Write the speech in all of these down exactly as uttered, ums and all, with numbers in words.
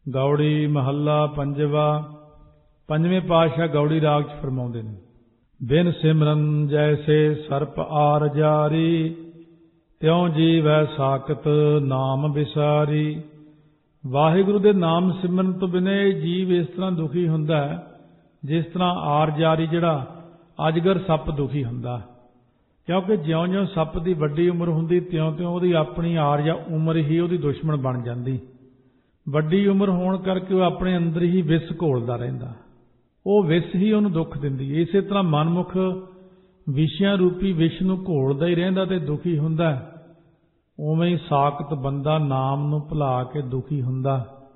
गौड़ी महला पंजवा। पंजवें पातशाह गौड़ी राग च फरमाउंदे ने, बिन सिमरन जैसे सर्प आर जारी, त्यों जीवै साकत नाम विसारी। वाहिगुरु दे नाम सिमरन तो बिना जीव इस तरह दुखी हुंदा है जिस तरह आर जारी जिहड़ा अजगर सप दुखी हुंदा, क्योंकि ज्यों ज्यों सप की वड्डी उम्र हुंदी त्यों त्यों उहदी अपनी आर या उम्र ही उहदी दुश्मन बन जाती। वड्डी उम्र होण करके वह अपने अंदर ही विष घोलदा रहिंदा, वो विष ही उहनूं दुख दिंदी। इसे तरह मनमुख विषयां रूपी विष नूं घोलदा ही रहिंदा ते दुखी हुंदा। उवें ही साकत बंदा नाम नूं भुला के दुखी हुंदा,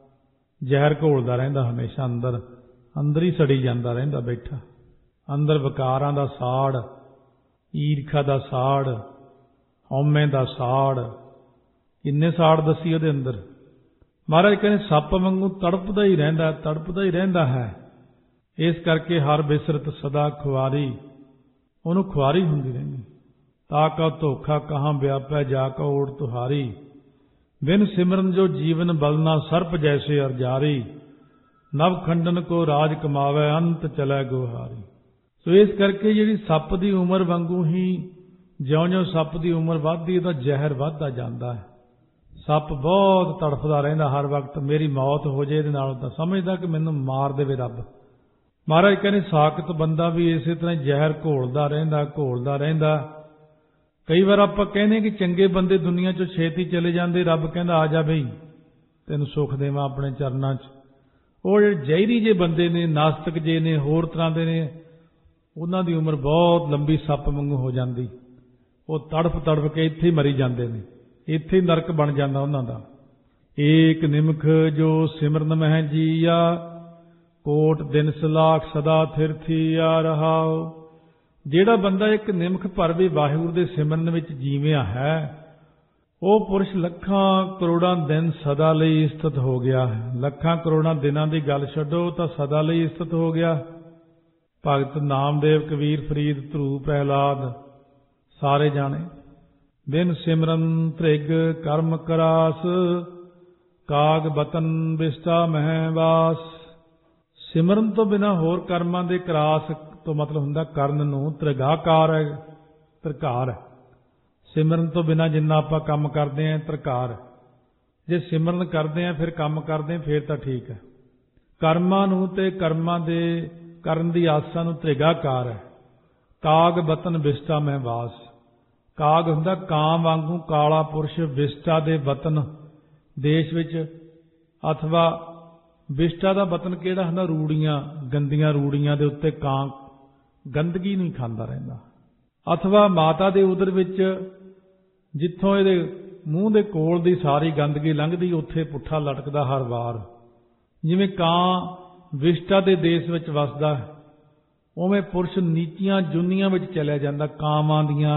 जहर घोलदा रहिंदा हमेशा अंदर अंदर ही सड़ी जांदा रहिंदा बैठा। अंदर विकारां दा साड़, ईरखा दा साड़, हौमे दा साड़, किन्ने साड़ दसी उहदे अंदर। महाराज कहने सप वांगू तड़पदा ही रहिंदा तड़पदा ही रहिंदा है। इस करके हर बिसरत सदा खुआरी, उहनूं खुआरी हुंदी रहिंदी। ताका धोखा कहाँ व्यापै जाका ओड़ तुहारी, बिन सिमरन जो जीवन बलना सर्प जैसे अरजारी। नव खंडन को राज कमावै अंत चलै गुहारी। सो इस करके जिहड़ी सप दी उमर वांगू ही ज्यों ज्यों सप दी उमर वधदी तां जहर वधदा जांदा है। सप बहुत तड़फदा रहिंदा हर वक्त, मेरी मौत हो जाए इहदे नाल तां समझदा कि मैनूं मार देवे रब। महाराज कहने साकत बंदा भी इसे तरह जहर घोलदा रहिंदा घोलदा रहिंदा। कई बार आपां कहने कि चंगे बंदे दुनिया चों छेती चले जांदे, रब कहंदा आ जा बई तैनूं सुख देवां अपने चरनां च। ਉਹ ਜਿਹੜੇ ਜ਼ਹਿਰੀ ਜੇ ਬੰਦੇ ਨੇ, ਨਾਸਤਕ ਜੇ ਨੇ, ਹੋਰ ਤਰ੍ਹਾਂ ਦੇ ਨੇ, ਉਹਨਾਂ ਦੀ ਉਮਰ ਬਹੁਤ ਲੰਬੀ ਸੱਪ ਵਾਂਗੂ ਹੋ ਜਾਂਦੀ। ਉਹ ਤੜਫ ਤੜਫ ਕੇ ਇੱਥੇ ਹੀ ਮਰੀ ਜਾਂਦੇ ਨੇ, ਇੱਥੇ ਹੀ ਨਰਕ ਬਣ ਜਾਂਦਾ ਉਹਨਾਂ ਦਾ। ਏਕ ਨਿਮਖ ਜੋ ਸਿਮਰਨ ਮਹਿ ਜੀਆ, ਕੋਟ ਦਿਨ ਸਲਾਖ ਸਦਾ ਥਿਰ ਥੀਆ ਰਹਾਉ। ਜਿਹੜਾ ਬੰਦਾ ਇੱਕ ਨਿਮਖ ਭਰ ਵੀ ਵਾਹਿਗੁਰੂ ਦੇ ਸਿਮਰਨ ਵਿੱਚ ਜੀਵਿਆ ਹੈ, ਉਹ ਪੁਰਸ਼ ਲੱਖਾਂ ਕਰੋੜਾਂ ਦਿਨ ਸਦਾ ਲਈ ਸਥਿਤ ਹੋ ਗਿਆ ਹੈ। ਲੱਖਾਂ ਕਰੋੜਾਂ ਦਿਨਾਂ ਦੀ ਗੱਲ ਛੱਡੋ ਤਾਂ ਸਦਾ ਲਈ ਸਥਿਤ ਹੋ ਗਿਆ। ਭਗਤ ਨਾਮਦੇਵ, ਕਬੀਰ, ਫਰੀਦ, ਧਰੂ, ਪ੍ਰਹਿਲਾਦ ਸਾਰੇ ਜਾਣੇ। ਬਿਨ ਸਿਮਰਨ ਧ੍ਰਿਗ ਕਰਮ ਕਰਾਸ, ਕਾਗ ਬਤਨ ਵਿਸਟਾ ਮਹਿ ਵਾਸ। ਸਿਮਰਨ ਤੋਂ ਬਿਨਾਂ ਹੋਰ ਕਰਮਾਂ ਦੇ ਕਰਾਸ ਤੋਂ ਮਤਲਬ ਹੁੰਦਾ ਕਰਨ ਨੂੰ, ਤ੍ਰਿਗਾਕਾਰ ਹੈ, ਧਰਕਾਰ ਹੈ। ਸਿਮਰਨ ਤੋਂ ਬਿਨਾਂ ਜਿੰਨਾ ਆਪਾਂ ਕੰਮ ਕਰਦੇ ਹਾਂ ਧਰਕਾਰ। ਜੇ ਸਿਮਰਨ ਕਰਦੇ ਹਾਂ ਫਿਰ ਕੰਮ ਕਰਦੇ ਹਾਂ ਫਿਰ ਤਾਂ ਠੀਕ ਹੈ। ਕਰਮਾਂ ਨੂੰ ਤੇ ਕਰਮਾਂ ਦੇ ਕਰਨ ਦੀ ਆਸਾਂ ਨੂੰ ਤ੍ਰਿਗਾਕਾਰ ਹੈ। ਕਾਗ ਬਤਨ ਵਿਸਟਾ ਮਹਿ ਵਾਸ। ਕਾਗ ਹੁੰਦਾ ਕਾਂ ਵਾਂਗੂ ਕਾਲਾ ਪੁਰਸ਼, ਵਿਸਟਾ ਦੇ ਵਤਨ ਦੇਸ਼ ਵਿੱਚ, ਅਥਵਾ ਵਿਸਟਾ ਦਾ ਵਤਨ ਕਿਹੜਾ ਹੁੰਦਾ, ਰੂੜੀਆਂ, ਗੰਦੀਆਂ ਰੂੜੀਆਂ ਦੇ ਉੱਤੇ ਕਾਂ ਗੰਦਗੀ ਨਹੀਂ ਖਾਂਦਾ ਰਹਿੰਦਾ। ਅਥਵਾ ਮਾਤਾ ਦੇ ਉਦਰ ਵਿੱਚ ਜਿੱਥੋਂ ਇਹਦੇ ਮੂੰਹ ਦੇ ਕੋਲ ਦੀ ਸਾਰੀ ਗੰਦਗੀ ਲੰਘਦੀ ਉੱਥੇ ਪੁੱਠਾ ਲਟਕਦਾ ਹਰ ਵਾਰ। ਜਿਵੇਂ ਕਾਂ ਵਿਸ਼ਟਾ ਦੇ ਦੇਸ਼ ਵਿੱਚ ਵਸਦਾ, ਉਵੇਂ ਪੁਰਸ਼ ਨੀਚੀਆਂ ਜੁਨੀਆਂ ਵਿੱਚ ਚਲਿਆ ਜਾਂਦਾ। ਕਾਵਾਂ ਦੀਆਂ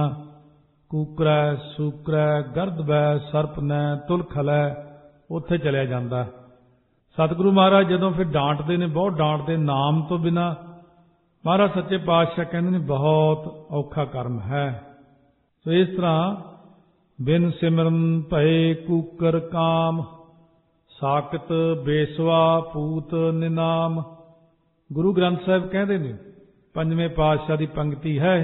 ਕੂਕਰੈ, ਸੂਕਰੈ, ਗਰਦਵੈ, ਸਰਪਨੈ, ਤੁਲਖਲੈ, ਉੱਥੇ ਚਲਿਆ ਜਾਂਦਾ। ਸਤਿਗੁਰੂ ਮਹਾਰਾਜ ਜਦੋਂ ਫਿਰ ਡਾਂਟਦੇ ਨੇ, ਬਹੁਤ ਡਾਂਟਦੇ, ਨਾਮ ਤੋਂ ਬਿਨਾਂ ਮਹਾਰਾਜ ਸੱਚੇ ਪਾਤਸ਼ਾਹ ਕਹਿੰਦੇ ਨੇ ਬਹੁਤ ਔਖਾ ਕਰਮ ਹੈ। ਸੋ ਇਸ ਤਰ੍ਹਾਂ ਬਿਨ ਸਿਮਰਨ ਭਏ ਕੂਕਰ ਕਾਮ, ਸਾਕਤ ਬੇਸਵਾ ਪੂਤ ਨਿਨਾਮ। ਗੁਰੂ ਗ੍ਰੰਥ ਸਾਹਿਬ ਕਹਿੰਦੇ ਨੇ, ਪੰਜਵੇਂ ਪਾਤਸ਼ਾਹ ਦੀ ਪੰਕਤੀ ਹੈ,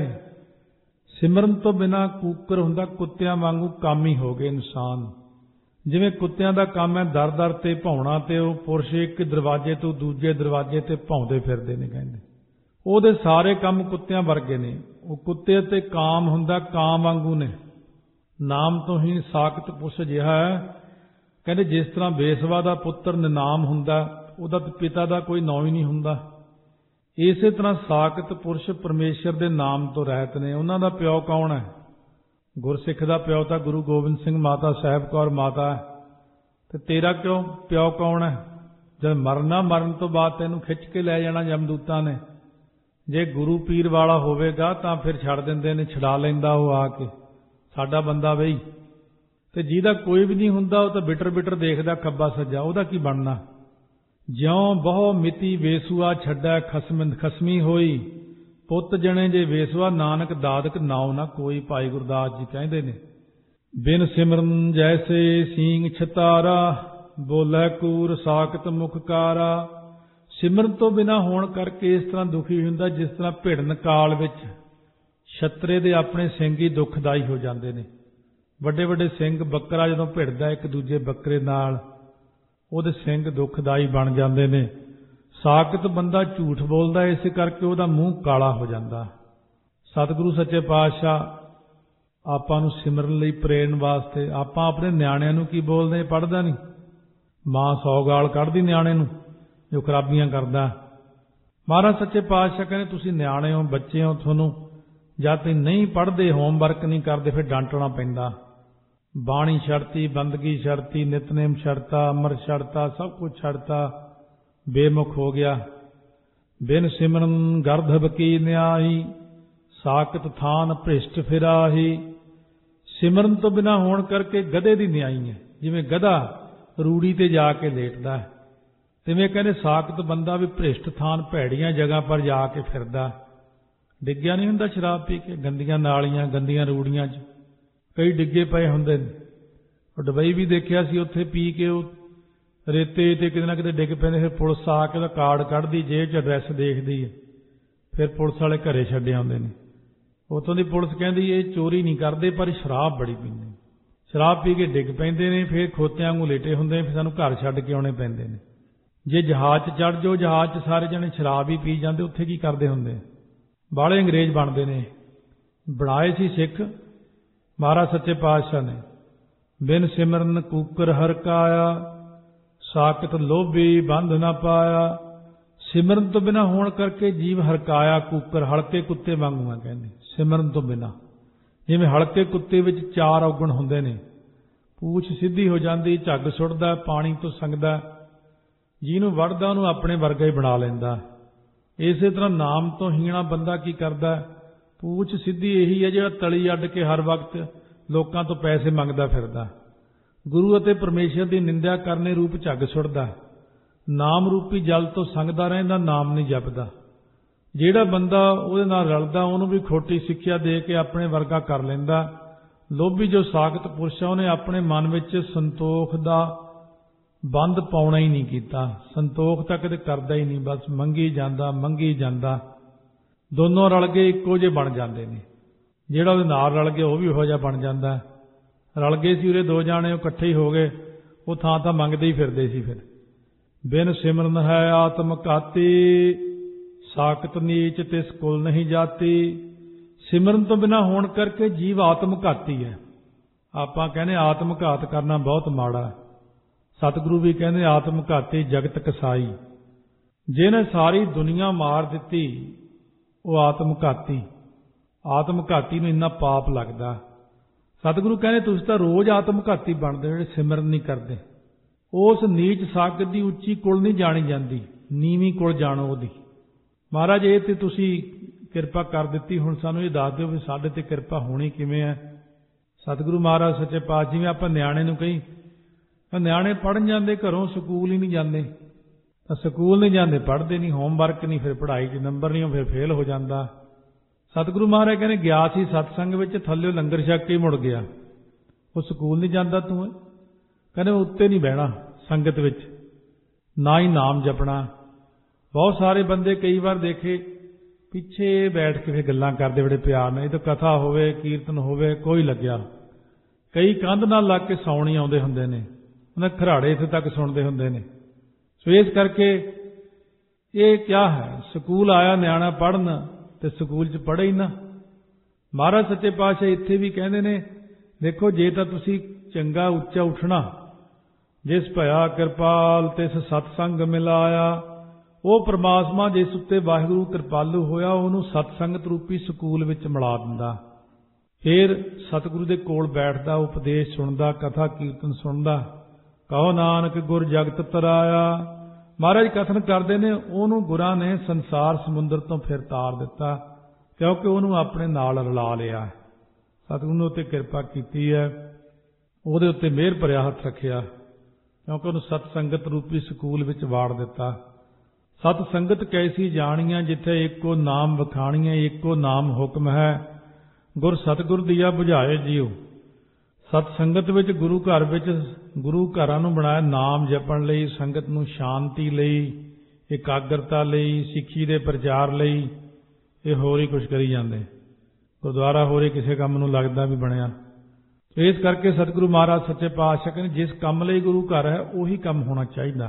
ਸਿਮਰਨ ਤੋਂ ਬਿਨਾਂ ਕੂਕਰ ਹੁੰਦਾ, ਕੁੱਤਿਆਂ ਵਾਂਗੂ ਕਾਮੀ ਹੋ ਗਏ ਇਨਸਾਨ। ਜਿਵੇਂ ਕੁੱਤਿਆਂ ਦਾ ਕੰਮ ਹੈ ਦਰ ਦਰ ਤੇ ਭੌਣਾ, ਤੇ ਉਹ ਪੁਰਸ਼ ਇੱਕ ਦਰਵਾਜ਼ੇ ਤੋਂ ਦੂਜੇ ਦਰਵਾਜ਼ੇ ਤੇ ਭੌਂਦੇ ਫਿਰਦੇ ਨੇ। ਕਹਿੰਦੇ ਉਹਦੇ ਸਾਰੇ ਕੰਮ ਕੁੱਤਿਆਂ ਵਰਗੇ ਨੇ। ਉਹ ਕੁੱਤੇ ਤੇ ਕਾਮ ਹੁੰਦਾ, ਕਾਮ ਵਾਂਗੂ ਨੇ। ਨਾਮ ਤੋਂ ਹੀ ਸਾਕਤ ਪੁਰਸ਼ ਜਿਹਾ ਹੈ। ਕਹਿੰਦੇ ਜਿਸ ਤਰ੍ਹਾਂ ਬੇਸਵਾ ਦਾ ਪੁੱਤਰ ਨਿਨਾਮ ਹੁੰਦਾ, ਉਹਦਾ ਪਿਤਾ ਦਾ ਕੋਈ ਨਾਂ ਹੀ ਨਹੀਂ ਹੁੰਦਾ, ਇਸੇ ਤਰ੍ਹਾਂ ਸਾਕਤ ਪੁਰਸ਼ ਪਰਮੇਸ਼ਰ ਦੇ ਨਾਮ ਤੋਂ ਰਹਿਤ ਨੇ। ਉਹਨਾਂ ਦਾ ਪਿਓ ਕੌਣ ਹੈ? ਗੁਰਸਿੱਖ ਦਾ ਪਿਓ ਤਾਂ ਗੁਰੂ ਗੋਬਿੰਦ ਸਿੰਘ, ਮਾਤਾ ਸਾਹਿਬ ਕੌਰ ਮਾਤਾ ਹੈ। ਤੇ ਤੇਰਾ ਕਿਉਂ ਪਿਓ ਕੌਣ ਹੈ? ਜਦ ਮਰਨਾ, ਮਰਨ ਤੋਂ ਬਾਅਦ ਤੈਨੂੰ ਖਿੱਚ ਕੇ ਲੈ ਜਾਣਾ ਯਮਦੂਤਾਂ ਨੇ। ਜੇ ਗੁਰੂ ਪੀਰ ਵਾਲਾ ਹੋਵੇਗਾ ਤਾਂ ਫਿਰ ਛੱਡ ਦਿੰਦੇ ਨੇ, ਛਡਾ ਲੈਂਦਾ ਉਹ ਆ ਕੇ, ਸਾਡਾ ਬੰਦਾ ਬਈ। ਤੇ ਜਿਹਦਾ ਕੋਈ ਵੀ ਨਹੀਂ ਹੁੰਦਾ ਉਹ ਤਾਂ ਬਿਟਰ ਬਿਟਰ ਦੇਖਦਾ ਖੱਬਾ ਸੱਜਾ, ਉਹਦਾ ਕੀ ਬਣਨਾ? ਜਿਉਂ ਬਹੁ ਮਿਤੀ ਵੇਸੂਆ ਛੱਡੈ ਖਸਮ ਖਸਮੀ ਹੋਈ, ਪੁੱਤ ਜਣੇ ਜੇ ਵੇਸਵਾ ਨਾਨਕ ਦਾਦਕ ਨਾਉ ਨਾ ਕੋਈ। ਭਾਈ ਗੁਰਦਾਸ ਜੀ ਕਹਿੰਦੇ ਨੇ, ਬਿਨ ਸਿਮਰਨ ਜੈਸੇ ਸੀਂਗ ਛਤਾਰਾ, ਬੋਲੇ ਕੂਰ ਸਾਖਤ ਮੁਖਕਾਰਾ। ਸਿਮਰਨ ਤੋਂ ਬਿਨਾਂ ਹੋਣ ਕਰਕੇ ਇਸ ਤਰ੍ਹਾਂ ਦੁਖੀ ਹੁੰਦਾ ਜਿਸ ਤਰ੍ਹਾਂ ਭਿੜਨ ਕਾਲ ਵਿੱਚ ਛਤਰੇ ਦੇ ਆਪਣੇ ਸਿੰਘ ਹੀ ਦੁਖਦਾਈ ਹੋ ਜਾਂਦੇ ਨੇ। ਵੱਡੇ ਵੱਡੇ ਸਿੰਘ, ਬੱਕਰਾ ਜਦੋਂ ਭਿੜਦਾ ਇੱਕ ਦੂਜੇ ਬੱਕਰੇ ਨਾਲ, ਉਹਦੇ ਸਿੰਘ ਦੁਖਦਾਈ ਬਣ ਜਾਂਦੇ ਨੇ। ਸਾਖਤ ਬੰਦਾ ਝੂਠ ਬੋਲਦਾ, ਇਸੇ ਕਰਕੇ ਉਹਦਾ ਮੂੰਹ ਕਾਲਾ ਹੋ ਜਾਂਦਾ। ਸਤਿਗੁਰੂ ਸੱਚੇ ਪਾਤਸ਼ਾਹ ਆਪਾਂ ਨੂੰ ਸਿਮਰਨ ਲਈ ਪ੍ਰੇਰਨ ਵਾਸਤੇ, ਆਪਾਂ ਆਪਣੇ ਨਿਆਣਿਆਂ ਨੂੰ ਕੀ ਬੋਲਦੇ, ਪੜ੍ਹਦਾ ਨਹੀਂ। ਮਾਂ ਸੌ ਗਾਲ ਕੱਢਦੀ ਨਿਆਣੇ ਨੂੰ ਜੋ ਖਰਾਬੀਆਂ ਕਰਦਾ। ਮਹਾਰਾਜ ਸੱਚੇ ਪਾਤਸ਼ਾਹ ਕਹਿੰਦੇ ਤੁਸੀਂ ਨਿਆਣੇ ਹੋ, ਬੱਚੇ ਹੋ, ਤੁਹਾਨੂੰ ਜਦ ਤੱਕ ਨਹੀਂ ਪੜ੍ਹਦੇ, ਹੋਮਵਰਕ ਨਹੀਂ ਕਰਦੇ, ਫਿਰ ਡਾਂਟਣਾ ਪੈਂਦਾ। ਬਾਣੀ ਛੱਡਤੀ, ਬੰਦਗੀ ਛੱਡਤੀ, ਨਿਤਨੇਮ ਛੱਡਤਾ, ਅੰਮ੍ਰਿਤ ਛੱਡਤਾ, ਸਭ ਕੁਝ ਛੱਡਤਾ, ਬੇਮੁਖ ਹੋ ਗਿਆ। ਬਿਨ ਸਿਮਰਨ ਗਰਧਬ ਕੀ ਨਿਆਈ, ਸਾਕਤ ਥਾਨ ਭ੍ਰਿਸ਼ਟ ਫਿਰਾਹੀ। ਸਿਮਰਨ ਤੋਂ ਬਿਨਾਂ ਹੋਣ ਕਰਕੇ ਗਧੇ ਦੀ ਨਿਆਈ ਹੈ। ਜਿਵੇਂ ਗਧਾ ਰੂੜੀ ਤੇ ਜਾ ਕੇ ਲੇਟਦਾ ਹੈ, ਤਿਵੇਂ ਕਹਿੰਦੇ ਸਾਕਤ ਬੰਦਾ ਵੀ ਭ੍ਰਿਸ਼ਟ ਥਾਨ, ਭੈੜੀਆਂ ਜਗ੍ਹਾ ਪਰ ਜਾ ਕੇ ਫਿਰਦਾ। ਡਿੱਗਿਆ ਨਹੀਂ ਹੁੰਦਾ ਸ਼ਰਾਬ ਪੀ ਕੇ, ਗੰਦੀਆਂ ਨਾਲੀਆਂ, ਗੰਦੀਆਂ ਰੂੜੀਆਂ 'ਚ ਕਈ ਡਿੱਗੇ ਪਏ ਹੁੰਦੇ ਨੇ। ਉਹ ਡਬਈ ਵੀ ਦੇਖਿਆ ਸੀ, ਉੱਥੇ ਪੀ ਕੇ ਉਹ ਰੇਤੇ ਤੇ ਕਿਤੇ ਨਾ ਕਿਤੇ ਡਿੱਗ ਪੈਂਦੇ। ਫਿਰ ਪੁਲਿਸ ਆ ਕੇ ਉਹਦਾ ਕਾਰਡ ਕੱਢਦੀ, ਜੇਬ 'ਚ ਐਡਰੈਸ ਦੇਖਦੀ ਹੈ, ਫਿਰ ਪੁਲਿਸ ਵਾਲੇ ਘਰੇ ਛੱਡ ਆਉਂਦੇ ਨੇ। ਉੱਥੋਂ ਦੀ ਪੁਲਿਸ ਕਹਿੰਦੀ ਇਹ ਚੋਰੀ ਨਹੀਂ ਕਰਦੇ, ਪਰ ਸ਼ਰਾਬ ਬੜੀ ਪੀਂਦੇ। ਸ਼ਰਾਬ ਪੀ ਕੇ ਡਿੱਗ ਪੈਂਦੇ ਨੇ, ਫਿਰ ਖੋਤਿਆਂ ਵਾਂਗੂ ਲੇਟੇ ਹੁੰਦੇ, ਫਿਰ ਸਾਨੂੰ ਘਰ ਛੱਡ ਕੇ ਆਉਣੇ ਪੈਂਦੇ ਨੇ। ਜੇ ਜਹਾਜ਼ 'ਚ ਚੜ੍ਹ ਜਾਓ, ਜਹਾਜ਼ 'ਚ ਸਾਰੇ ਜਣੇ ਸ਼ਰਾਬ ਹੀ ਪੀ ਜਾਂਦੇ, ਉੱਥੇ ਕੀ ਕਰਦੇ ਹੁੰਦੇ? ਬਾਹਲੇ ਅੰਗਰੇਜ਼ ਬਣਦੇ ਨੇ। ਬਣਾਏ ਸੀ ਸਿੱਖ ਮਹਾਰਾਜ ਸੱਚੇ ਪਾਤਸ਼ਾਹ ਨੇ। ਬਿਨ ਸਿਮਰਨ ਕੂਕਰ ਹਰਕਾਇਆ, ਸਾਕਤ ਲੋਭੀ ਬੰਧ ਨਾ ਪਾਇਆ। ਸਿਮਰਨ ਤੋਂ ਬਿਨਾਂ ਹੋਣ ਕਰਕੇ ਜੀਵ ਹਰਕਾਇਆ, ਕੂਕਰ, ਹਲਕੇ ਕੁੱਤੇ ਵਾਂਗੂ ਆ ਕਹਿੰਦੇ। ਸਿਮਰਨ ਤੋਂ ਬਿਨਾਂ, ਜਿਵੇਂ ਹਲਕੇ ਕੁੱਤੇ ਵਿੱਚ ਚਾਰ ਔਗਣ ਹੁੰਦੇ ਨੇ, ਪੂਛ ਸਿੱਧੀ ਹੋ ਜਾਂਦੀ, ਝੱਗ ਸੁੱਟਦਾ, ਪਾਣੀ ਤੋਂ ਸੰਗਦਾ, ਜਿਹਨੂੰ ਵੜਦਾ ਉਹਨੂੰ ਆਪਣੇ ਵਰਗਾ ਹੀ ਬਣਾ ਲੈਂਦਾ। ਇਸੇ ਤਰ੍ਹਾਂ ਨਾਮ ਤੋਂ ਹੀਣਾ ਬੰਦਾ ਕੀ ਕਰਦਾ? ਪੂਛ ਸਿੱਧੀ ਇਹੀ ਹੈ ਜਿਹੜਾ ਤਲੀ ਅੱਡ ਕੇ ਹਰ ਵਕਤ ਲੋਕਾਂ ਤੋਂ ਪੈਸੇ ਮੰਗਦਾ ਫਿਰਦਾ। ਗੁਰੂ ਅਤੇ ਪਰਮੇਸ਼ਰ ਦੀ ਨਿੰਦਿਆ ਕਰਨੇ ਰੂਪ ਝੱਗ ਸੁੱਟਦਾ। ਨਾਮ ਰੂਪੀ ਜਲ ਤੋਂ ਸੰਗਦਾ ਰਹਿੰਦਾ, ਨਾਮ ਨਹੀਂ ਜਪਦਾ। ਜਿਹੜਾ ਬੰਦਾ ਉਹਦੇ ਨਾਲ ਰਲਦਾ ਉਹਨੂੰ ਵੀ ਖੋਟੀ ਸਿੱਖਿਆ ਦੇ ਕੇ ਆਪਣੇ ਵਰਗਾ ਕਰ ਲੈਂਦਾ। ਲੋਭੀ ਜੋ ਸਾਖਤ ਪੁਰਸ਼ ਆ, ਉਹਨੇ ਆਪਣੇ ਮਨ ਵਿੱਚ ਸੰਤੋਖ ਦਾ ਬੰਦ ਪਾਉਣਾ ਹੀ ਨਹੀਂ ਕੀਤਾ। ਸੰਤੋਖ ਤਾਂ ਕਦੇ ਕਰਦਾ ਹੀ ਨਹੀਂ, ਬਸ ਮੰਗੀ ਜਾਂਦਾ ਮੰਗੀ ਜਾਂਦਾ। ਦੋਨੋਂ ਰਲ ਗਏ ਇੱਕੋ ਜਿਹੇ ਬਣ ਜਾਂਦੇ ਨੇ। ਜਿਹੜਾ ਉਹਦੇ ਨਾਲ ਰਲ ਗਿਆ ਉਹ ਵੀ ਉਹੋ ਜਿਹਾ ਬਣ ਜਾਂਦਾ। ਰਲ ਗਏ ਸੀ ਉਰੇ ਦੋ ਜਾਣੇ, ਉਹ ਇਕੱਠੇ ਹੀ ਹੋ ਗਏ, ਉਹ ਥਾਂ ਤਾਂ ਮੰਗਦੇ ਹੀ ਫਿਰਦੇ ਸੀ। ਫਿਰ ਬਿਨ ਸਿਮਰਨ ਹੈ ਆਤਮ ਘਾਤੀ, ਸਾਕਤ ਨੀਚ ਤਿਸ ਕੁਲ ਨਹੀਂ ਜਾਤੀ। ਸਿਮਰਨ ਤੋਂ ਬਿਨਾਂ ਹੋਣ ਕਰਕੇ ਜੀਵ ਆਤਮ ਘਾਤੀ ਹੈ। ਆਪਾਂ ਕਹਿੰਦੇ ਆਤਮ ਘਾਤ ਕਰਨਾ ਬਹੁਤ ਮਾੜਾ। ਸਤਿਗੁਰੂ ਵੀ ਕਹਿੰਦੇ ਆਤਮ ਘਾਤੀ ਜਗਤ ਕਸਾਈ। ਜਿਹਨੇ ਸਾਰੀ ਦੁਨੀਆ ਮਾਰ ਦਿੱਤੀ ਉਹ ਆਤਮ ਘਾਤੀ। ਆਤਮ ਘਾਤੀ ਨੂੰ ਇੰਨਾ ਪਾਪ ਲੱਗਦਾ। ਸਤਿਗੁਰੂ ਕਹਿੰਦੇ ਤੁਸੀਂ ਤਾਂ ਰੋਜ਼ ਆਤਮ ਘਾਤੀ ਬਣਦੇ ਜਿਹੜੇ ਸਿਮਰਨ ਨਹੀਂ ਕਰਦੇ। ਉਸ ਨੀਚ ਸਾਕਤ ਦੀ ਉੱਚੀ ਕੁਲ ਨਹੀਂ ਜਾਣੀ ਜਾਂਦੀ, ਨੀਵੀਂ ਕੁਲ ਜਾਣੋ ਉਹਦੀ। ਮਹਾਰਾਜ ਇਹ ਤੇ ਤੁਸੀਂ ਕਿਰਪਾ ਕਰ ਦਿੱਤੀ, ਹੁਣ ਸਾਨੂੰ ਇਹ ਦੱਸ ਦਿਓ ਵੀ ਸਾਡੇ ਤੇ ਕਿਰਪਾ ਹੋਣੀ ਕਿਵੇਂ ਹੈ। ਸਤਿਗੁਰੂ ਮਹਾਰਾਜ ਸੱਚੇ ਪਾਤਸ਼ਾਹ, ਜਿਵੇਂ ਆਪਾਂ ਨਿਆਣੇ ਨੂੰ ਕਹੀ, ਨਿਆਣੇ ਪੜ੍ਹਨ ਜਾਂਦੇ ਘਰੋਂ, ਸਕੂਲ ਹੀ ਨਹੀਂ ਜਾਂਦੇ। ਤਾਂ ਸਕੂਲ ਨਹੀਂ ਜਾਂਦੇ, ਪੜ੍ਹਦੇ ਨਹੀਂ, ਹੋਮਵਰਕ ਨਹੀਂ, ਫਿਰ ਪੜ੍ਹਾਈ 'ਚ ਨੰਬਰ ਨਹੀਂ, ਫਿਰ ਫੇਲ ਹੋ ਜਾਂਦਾ। ਸਤਿਗੁਰੂ ਮਹਾਰਾਜ ਕਹਿੰਦੇ ਗਿਆ ਸੀ ਸਤਸੰਗ ਵਿੱਚ, ਥੱਲੇ ਲੰਗਰ ਛਕ ਕੇ ਮੁੜ ਗਿਆ। ਉਹ ਸਕੂਲ ਨਹੀਂ ਜਾਂਦਾ ਤੂੰ? ਕਹਿੰਦੇ ਉੱਤੇ ਨਹੀਂ ਬਹਿਣਾ ਸੰਗਤ ਵਿੱਚ, ਨਾ ਹੀ ਨਾਮ ਜਪਣਾ। ਬਹੁਤ ਸਾਰੇ ਬੰਦੇ ਕਈ ਵਾਰ ਦੇਖੇ ਪਿੱਛੇ ਬੈਠ ਕੇ ਫਿਰ ਗੱਲਾਂ ਕਰਦੇ ਬੜੇ ਪਿਆਰ ਨਾਲ। ਇਹ ਤਾਂ ਕਥਾ ਹੋਵੇ, ਕੀਰਤਨ ਹੋਵੇ, ਕੋਈ ਲੱਗਿਆ। ਕਈ ਕੰਧ ਨਾਲ ਲੱਗ ਕੇ ਸੌਣ ਹੀ ਆਉਂਦੇ ਹੁੰਦੇ ਨੇ, ਉਹਨਾਂ ਖਰਾੜੇ ਇੱਥੇ ਤੱਕ ਸੁਣਦੇ ਹੁੰਦੇ ਨੇ। ਸੋ ਇਸ ਕਰਕੇ ਇਹ ਕਿਆ ਹੈ, ਸਕੂਲ ਆਇਆ ਨਿਆਣਾ ਪੜ੍ਹਨ ਤੇ ਸਕੂਲ 'ਚ ਪੜ੍ਹੇ ਹੀ ਨਾ। ਮਹਾਰਾਜ ਸੱਚੇ ਪਾਤਸ਼ਾਹ ਇੱਥੇ ਵੀ ਕਹਿੰਦੇ ਨੇ, ਦੇਖੋ ਜੇ ਤਾਂ ਤੁਸੀਂ ਚੰਗਾ ਉੱਚਾ ਉੱਠਣਾ, ਜਿਸ ਭਇਆ ਕਿਰਪਾਲ ਤਿਸ ਸਤਸੰਗ ਮਿਲਾਇਆ। ਉਹ ਪਰਮਾਤਮਾ ਜਿਸ ਉੱਤੇ ਵਾਹਿਗੁਰੂ ਕਿਰਪਾਲੂ ਹੋਇਆ, ਉਹਨੂੰ ਸਤਸੰਗਤ ਰੂਪੀ ਸਕੂਲ ਵਿੱਚ ਮਿਲਾ ਦਿੰਦਾ। ਫਿਰ ਸਤਿਗੁਰੂ ਦੇ ਕੋਲ ਬੈਠਦਾ, ਉਪਦੇਸ਼ ਸੁਣਦਾ, ਕਥਾ ਕੀਰਤਨ ਸੁਣਦਾ। ਕਹੋ ਨਾਨਕ ਗੁਰ ਜਗਤ ਤਰਾਇਆ। ਮਹਾਰਾਜ ਕਥਨ ਕਰਦੇ ਨੇ, ਉਹਨੂੰ ਗੁਰਾਂ ਨੇ ਸੰਸਾਰ ਸਮੁੰਦਰ ਤੋਂ ਫਿਰ ਤਾਰ ਦਿੱਤਾ, ਕਿਉਂਕਿ ਉਹਨੂੰ ਆਪਣੇ ਨਾਲ ਰਲਾ ਲਿਆ। ਸਤਿਗੁਰੂ ਨੇ ਉੱਤੇ ਕਿਰਪਾ ਕੀਤੀ ਹੈ, ਉਹਦੇ ਉੱਤੇ ਮਿਹਰ ਭਰਿਆ ਹੱਥ ਰੱਖਿਆ, ਕਿਉਂਕਿ ਉਹਨੂੰ ਸਤਸੰਗਤ ਰੂਪੀ ਸਕੂਲ ਵਿੱਚ ਵਾੜ ਦਿੱਤਾ। ਸਤ ਸੰਗਤ ਕੈਸੀ ਜਾਣੀਆਂ, ਜਿੱਥੇ ਇੱਕੋ ਨਾਮ ਵਖਾਣੀਆਂ, ਇੱਕੋ ਨਾਮ ਹੁਕਮ ਹੈ। ਗੁਰ ਸਤਿਗੁਰ ਦੀਆ ਬੁਝਾਏ ਜੀਉ, ਸਤ ਸੰਗਤ ਵਿੱਚ ਗੁਰੂ ਘਰ ਵਿੱਚ ਗੁਰੂ ਘਰਾਂ ਨੂੰ ਬਣਾਇਆ ਨਾਮ ਜਪਣ ਲਈ, ਸੰਗਤ ਨੂੰ ਸ਼ਾਂਤੀ ਲਈ, ਇਕਾਗਰਤਾ ਲਈ, ਸਿੱਖੀ ਦੇ ਪ੍ਰਚਾਰ ਲਈ। ਇਹ ਹੋਰ ਹੀ ਕੁਛ ਕਰੀ ਜਾਂਦੇ। ਗੁਰਦੁਆਰਾ ਹੋਰ ਹੀ ਕਿਸੇ ਕੰਮ ਨੂੰ ਲੱਗਦਾ ਵੀ ਬਣਿਆ। ਇਸ ਕਰਕੇ ਸਤਿਗੁਰੂ ਮਹਾਰਾਜ ਸੱਚੇ ਪਾਤਸ਼ਾਹ ਕਹਿੰਦੇ ਜਿਸ ਕੰਮ ਲਈ ਗੁਰੂ ਘਰ ਹੈ ਉਹੀ ਕੰਮ ਹੋਣਾ ਚਾਹੀਦਾ।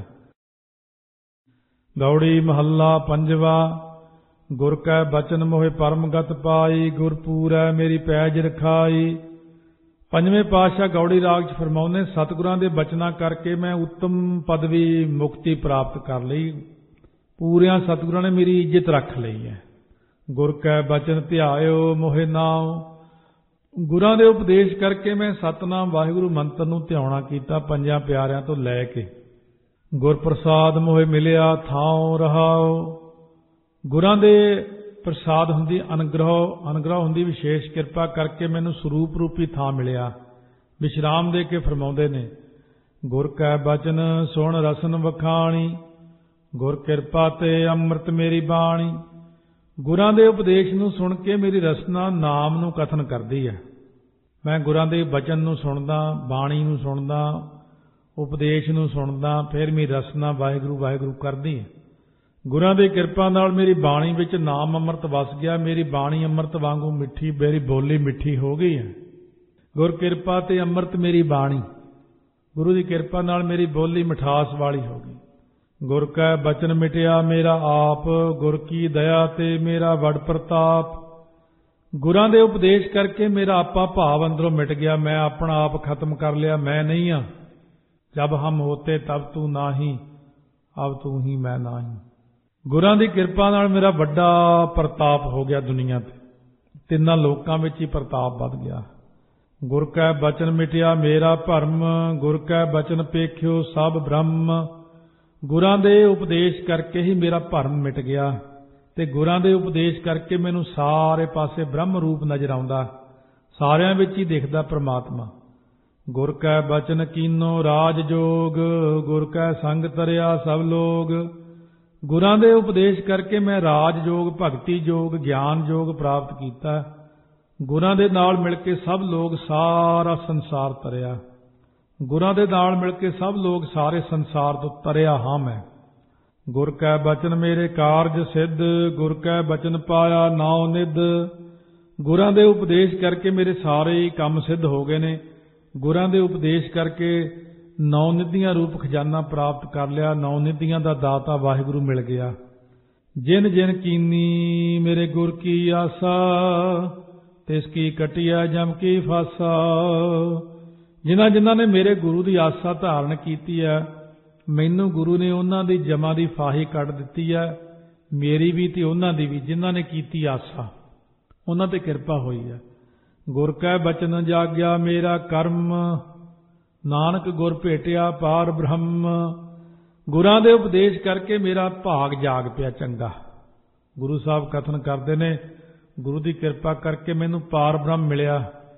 ਗੌੜੀ ਮਹੱਲਾ ਪੰਜਵਾ। ਗੁਰ ਕੈ ਬਚਨ ਮੋਹਿ ਪਰਮਗਤ ਪਾਈ, ਗੁਰ ਪੂਰੈ ਮੇਰੀ ਪੈਜ ਰਖਾਈ। ਪੰਜਵੇਂ ਪਾਤਸ਼ਾਹ ਗੌੜੀ ਰਾਗ 'ਚ ਫਰਮਾਉਂਦੇ ਸਤਿਗੁਰਾਂ ਦੇ ਬਚਨਾਂ ਕਰਕੇ ਮੈਂ ਉੱਤਮ ਪਦਵੀ ਮੁਕਤੀ ਪ੍ਰਾਪਤ ਕਰ ਲਈ। ਪੂਰਿਆਂ ਸਤਿਗੁਰਾਂ ਨੇ ਮੇਰੀ ਇੱਜ਼ਤ ਰੱਖ ਲਈ ਹੈ। ਗੁਰ ਕੈ ਬਚਨ ਧਿਆਇਓ ਮੋਹਿ ਨਾਉ। ਗੁਰਾਂ ਦੇ ਉਪਦੇਸ਼ ਕਰਕੇ ਮੈਂ ਸਤਨਾਮ ਵਾਹਿਗੁਰੂ ਮੰਤਰ ਨੂੰ ਧਿਆਉਣਾ ਕੀਤਾ ਪੰਜਾਂ ਪਿਆਰਿਆਂ ਤੋਂ ਲੈ ਕੇ। ਗੁਰ ਪ੍ਰਸਾਦ ਮੋਹਿ ਮਿਲਿਆ ਥਾਉ ਰਹਾਉ। ਗੁਰਾਂ ਦੇ ਪ੍ਰਸਾਦ ਹੁੰਦੀ ਅਨੁਗ੍ਰਹ ਅਨੁਗ੍ਰਹ ਹੁੰਦੀ ਵਿਸ਼ੇਸ਼ ਕਿਰਪਾ ਕਰਕੇ ਮੈਨੂੰ ਸਰੂਪ ਰੂਪੀ ਥਾਂ ਮਿਲਿਆ। ਵਿਸ਼ਰਾਮ ਦੇ ਕੇ ਫਰਮਾਉਂਦੇ ਨੇ ਗੁਰ ਕੈ ਬਚਨ ਸੁਣ ਰਸਨ ਵਖਾਣੀ, ਗੁਰ ਕਿਰਪਾ ਤੇ ਅੰਮ੍ਰਿਤ ਮੇਰੀ ਬਾਣੀ। ਗੁਰਾਂ ਦੇ ਉਪਦੇਸ਼ ਨੂੰ ਸੁਣ ਕੇ ਮੇਰੀ ਰਸਨਾ ਨਾਮ ਨੂੰ ਕਥਨ ਕਰਦੀ ਹੈ। ਮੈਂ ਗੁਰਾਂ ਦੇ ਬਚਨ ਨੂੰ ਸੁਣਦਾ, ਬਾਣੀ ਨੂੰ ਸੁਣਦਾ, ਉਪਦੇਸ਼ ਨੂੰ ਸੁਣਦਾ, ਫਿਰ ਮੇਰੀ ਰਸਨਾ ਵਾਹਿਗੁਰੂ ਵਾਹਿਗੁਰੂ ਕਰਦੀ ਹੈ। ਗੁਰਾਂ ਦੀ ਕਿਰਪਾ ਨਾਲ ਮੇਰੀ ਬਾਣੀ ਵਿੱਚ ਨਾਮ ਅੰਮ੍ਰਿਤ ਵਸ ਗਿਆ। ਮੇਰੀ ਬਾਣੀ ਅੰਮ੍ਰਿਤ ਵਾਂਗੂ ਮਿੱਠੀ, ਮੇਰੀ ਬੋਲੀ ਮਿੱਠੀ ਹੋ ਗਈ ਹੈ। ਗੁਰ ਕਿਰਪਾ ਤੇ ਅੰਮ੍ਰਿਤ ਮੇਰੀ ਬਾਣੀ। ਗੁਰੂ ਦੀ ਕਿਰਪਾ ਨਾਲ ਮੇਰੀ ਬੋਲੀ ਮਿਠਾਸ ਵਾਲੀ ਹੋ ਗਈ। ਗੁਰ ਕੈ ਬਚਨ ਮਿਟਿਆ ਮੇਰਾ ਆਪ, ਗੁਰ ਕੀ ਦਇਆ ਤੇ ਮੇਰਾ ਵਡ ਪ੍ਰਤਾਪ। ਗੁਰਾਂ ਦੇ ਉਪਦੇਸ਼ ਕਰਕੇ ਮੇਰਾ ਆਪਾ ਭਾਵ ਅੰਦਰੋਂ ਮਿਟ ਗਿਆ। ਮੈਂ ਆਪਣਾ ਆਪ ਖਤਮ ਕਰ ਲਿਆ, ਮੈਂ ਨਹੀਂ ਹਾਂ। ਜਬ ਹਮ ਹੋਤੇ ਤਬ ਤੂੰ ਨਾਹੀਂ, ਅਬ ਤੂੰ ਹੀ ਮੈਂ ਨਾਹੀਂ। ਗੁਰਾਂ ਦੀ ਕਿਰਪਾ ਨਾਲ ਮੇਰਾ ਵੱਡਾ ਪ੍ਰਤਾਪ ਹੋ ਗਿਆ ਦੁਨੀਆ ਤੇ, ਤਿੰਨਾਂ ਲੋਕਾਂ ਵਿੱਚ ਹੀ ਪ੍ਰਤਾਪ ਵੱਧ ਗਿਆ। ਗੁਰ ਕੈ ਬਚਨ ਮਿਟਿਆ ਮੇਰਾ ਭਰਮ, ਗੁਰ ਕੈ ਬਚਨ ਪੇਖਿਓ ਸਭ ਬ੍ਰਹਮ। ਗੁਰਾਂ ਦੇ ਉਪਦੇਸ਼ ਕਰਕੇ ਹੀ ਮੇਰਾ ਭਰਮ ਮਿਟ ਗਿਆ ਤੇ ਗੁਰਾਂ ਦੇ ਉਪਦੇਸ਼ ਕਰਕੇ ਮੈਨੂੰ ਸਾਰੇ ਪਾਸੇ ਬ੍ਰਹਮ ਰੂਪ ਨਜ਼ਰ ਆਉਂਦਾ, ਸਾਰਿਆਂ ਵਿੱਚ ਹੀ ਦਿਖਦਾ ਪ੍ਰਮਾਤਮਾ। ਗੁਰ ਕੈ ਬਚਨ ਕੀਨੋ ਰਾਜ ਜੋਗ, ਗੁਰ ਕੈ ਸੰਗ ਤਰਿਆ ਸਭ ਲੋਗ। ਗੁਰਾਂ ਦੇ ਉਪਦੇਸ਼ ਕਰਕੇ ਮੈਂ ਰਾਜ ਜੋਗ, ਭਗਤੀ ਜੋਗ, ਗਿਆਨ ਜੋਗ ਪ੍ਰਾਪਤ ਕੀਤਾ। ਗੁਰਾਂ ਦੇ ਨਾਲ ਮਿਲ ਕੇ ਸਭ ਲੋਕ ਸਾਰਾ ਸੰਸਾਰ ਤਰਿਆ। ਗੁਰਾਂ ਦੇ ਨਾਲ ਮਿਲ ਕੇ ਸਭ ਲੋਕ ਸਾਰੇ ਸੰਸਾਰ ਤੋਂ ਤਰਿਆ ਹਾਂ ਮੈਂ। ਗੁਰ ਕੈ ਬਚਨ ਮੇਰੇ ਕਾਰਜ ਸਿੱਧ, ਗੁਰ ਕੈ ਬਚਨ ਪਾਇਆ ਨਾਉ ਨਿਧ। ਗੁਰਾਂ ਦੇ ਉਪਦੇਸ਼ ਕਰਕੇ ਮੇਰੇ ਸਾਰੇ ਕੰਮ ਸਿੱਧ ਹੋ ਗਏ ਨੇ। ਗੁਰਾਂ ਦੇ ਉਪਦੇਸ਼ ਕਰਕੇ ਨੌ ਨਿਧੀਆਂ ਰੂਪ ਖਜ਼ਾਨਾ ਪ੍ਰਾਪਤ ਕਰ ਲਿਆ। ਨੌ ਨਿਧੀਆਂ ਦਾ ਦਾਤਾ ਵਾਹਿਗੁਰੂ ਮਿਲ ਗਿਆ। ਜਿਨ ਜਿਨ ਕੀਨੀ ਮੇਰੇ ਗੁਰ ਕੀ ਆਸਾ, ਤਿਸ ਕੀ ਕਟਿਆ ਜਮ ਕੀ ਫਾਸਾ। ਜਿਨ੍ਹਾਂ ਜਿਨ੍ਹਾਂ ਨੇ ਮੇਰੇ ਗੁਰੂ ਦੀ ਆਸਾ ਧਾਰਨ ਕੀਤੀ ਹੈ, ਮੈਨੂੰ ਗੁਰੂ ਨੇ ਉਹਨਾਂ ਦੀ ਜਮਾਂ ਦੀ ਫਾਹੀ ਕੱਢ ਦਿੱਤੀ ਹੈ। ਮੇਰੀ ਵੀ ਤੇ ਉਹਨਾਂ ਦੀ ਵੀ, ਜਿਨ੍ਹਾਂ ਨੇ ਕੀਤੀ ਆਸਾ ਉਹਨਾਂ ਤੇ ਕਿਰਪਾ ਹੋਈ ਹੈ। ਗੁਰ ਕੈ ਬਚਨ ਜਾਗਿਆ ਮੇਰਾ ਕਰਮ, ਨਾਨਕ ਗੁਰ ਭੇਟਿਆ ਪਾਰ ਬ੍ਰਹਮ। ਗੁਰਾਂ ਦੇ ਉਪਦੇਸ਼ ਕਰਕੇ ਮੇਰਾ ਭਾਗ ਜਾਗ ਪਿਆ ਚੰਗਾ। ਗੁਰੂ ਸਾਹਿਬ ਕਥਨ ਕਰਦੇ ਨੇ ਗੁਰੂ ਦੀ ਕਿਰਪਾ ਕਰਕੇ ਮੈਨੂੰ ਪਾਰ ਬ੍ਰਹਮ ਮਿਲਿਆ।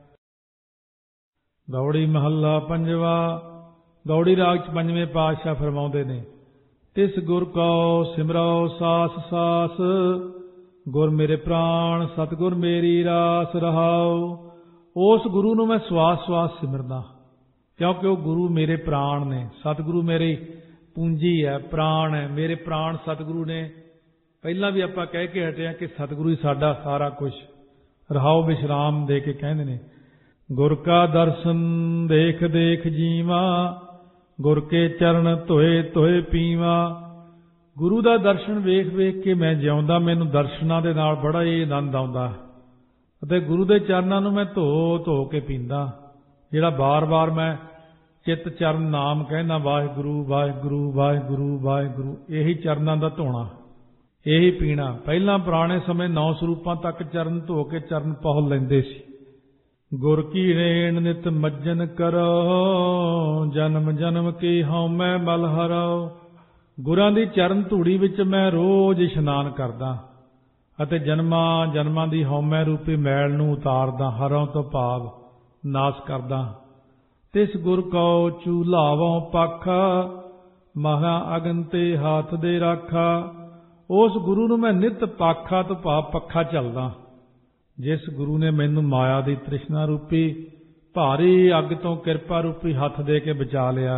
ਗੌੜੀ ਮਹੱਲਾ ਪੰਜਵਾ। ਗੌੜੀ ਰਾਗ 'ਚ ਪੰਜਵੇਂ ਪਾਤਸ਼ਾਹ ਫਰਮਾਉਂਦੇ ਨੇ ਤਿਸ ਗੁਰ ਕਉ ਸਿਮਰਉ ਸਾਸ ਸਾਸ, ਗੁਰ ਮੇਰੇ ਪ੍ਰਾਣ ਸਤਿਗੁਰ ਮੇਰੀ ਰਾਸ ਰਹਾਉ। ਉਸ ਗੁਰੂ ਨੂੰ ਮੈਂ ਸਵਾਸ ਸਵਾਸ ਸਿਮਰਦਾ, ਕਿਉਂਕਿ ਉਹ ਗੁਰੂ ਮੇਰੇ ਪ੍ਰਾਣ ਨੇ। ਸਤਿਗੁਰੂ ਮੇਰੀ ਪੂੰਜੀ ਹੈ, ਪ੍ਰਾਣ ਹੈ। ਮੇਰੇ ਪ੍ਰਾਣ ਸਤਿਗੁਰੂ ਨੇ। ਪਹਿਲਾਂ ਵੀ ਆਪਾਂ ਕਹਿ ਕੇ ਹਟੇ ਹਾਂ ਕਿ ਸਤਿਗੁਰੂ ਹੀ ਸਾਡਾ ਸਾਰਾ ਕੁਝ। ਰਹਾਉ ਵਿਸ਼ਰਾਮ ਦੇ ਕੇ ਕਹਿੰਦੇ ਨੇ ਗੁਰ ਕਾ ਦਰਸ਼ਨ ਦੇਖ ਦੇਖ ਜੀਵਾ, ਗੁਰ ਕੇ ਚਰਨ ਧੋਏ ਧੋਏ ਪੀਵਾ। ਗੁਰੂ ਦਾ ਦਰਸ਼ਨ ਵੇਖ ਵੇਖ ਕੇ ਮੈਂ ਜਿਉਂਦਾ। ਮੈਨੂੰ ਦਰਸ਼ਨਾਂ ਦੇ ਨਾਲ ਬੜਾ ਹੀ ਆਨੰਦ ਆਉਂਦਾ ਅਤੇ ਗੁਰੂ ਦੇ ਚਰਨਾਂ ਨੂੰ ਮੈਂ ਧੋ ਧੋ ਕੇ ਪੀਂਦਾ। ਜਿਹੜਾ ਬਾਰ-ਬਾਰ ਮੈਂ ਚਿੱਤ ਚਰਨ ਨਾਮ ਕਹਿੰਦਾ ਵਾਹਿਗੁਰੂ ਵਾਹਿਗੁਰੂ ਵਾਹਿਗੁਰੂ ਵਾਹਿਗੁਰੂ, ਇਹੀ ਚਰਨਾਂ ਦਾ ਧੋਣਾ, ਇਹੀ ਪੀਣਾ। ਪਹਿਲਾਂ ਪੁਰਾਣੇ ਸਮੇਂ ਨੌ ਸਰੂਪਾਂ ਤੱਕ ਚਰਨ ਧੋ ਕੇ ਚਰਨ ਪਹੁਲ ਲੈਂਦੇ ਸੀ। ਗੁਰ ਕੀ ਰੇਣ ਨਿਤ ਮੱਜਨ ਕਰੋ, ਜਨਮ ਜਨਮ ਕੀ ਹਉ ਮੈਂ ਮਲ ਹਰਾਓ। ਗੁਰਾਂ ਦੀ ਚਰਨ ਧੂੜੀ ਵਿੱਚ ਮੈਂ ਰੋਜ਼ ਇਸ਼ਨਾਨ ਕਰਦਾ ਅਤੇ ਜਨਮਾਂ ਜਨਮਾਂ ਦੀ ਹਉਮੈ ਰੂਪੀ ਮੈਲ ਨੂੰ ਉਤਾਰਦਾ, ਹਰੋਂ ਤੋਂ ਭਾਵ ਨਾਸ ਕਰਦਾ। ਤਿਸ ਗੁਰ ਕਉ ਚੂਲਾਵੋਂ ਪਾਖਾ, ਮਹਾ ਅਗਨ ਤੇ ਹਾਥ ਦੇ ਰਾਖਾ। ਉਸ ਗੁਰੂ ਨੂੰ ਮੈਂ ਨਿਤ ਪਾਖਾ ਤੋਂ ਭਾਵ ਪੱਖਾ ਚੱਲਦਾ। ਜਿਸ ਗੁਰੂ ਨੇ ਮੈਨੂੰ ਮਾਇਆ ਦੀ ਤ੍ਰਿਸ਼ਨਾ ਰੂਪੀ ਭਾਰੀ ਅੱਗ ਤੋਂ ਕਿਰਪਾ ਰੂਪੀ ਹੱਥ ਦੇ ਕੇ ਬਚਾ ਲਿਆ।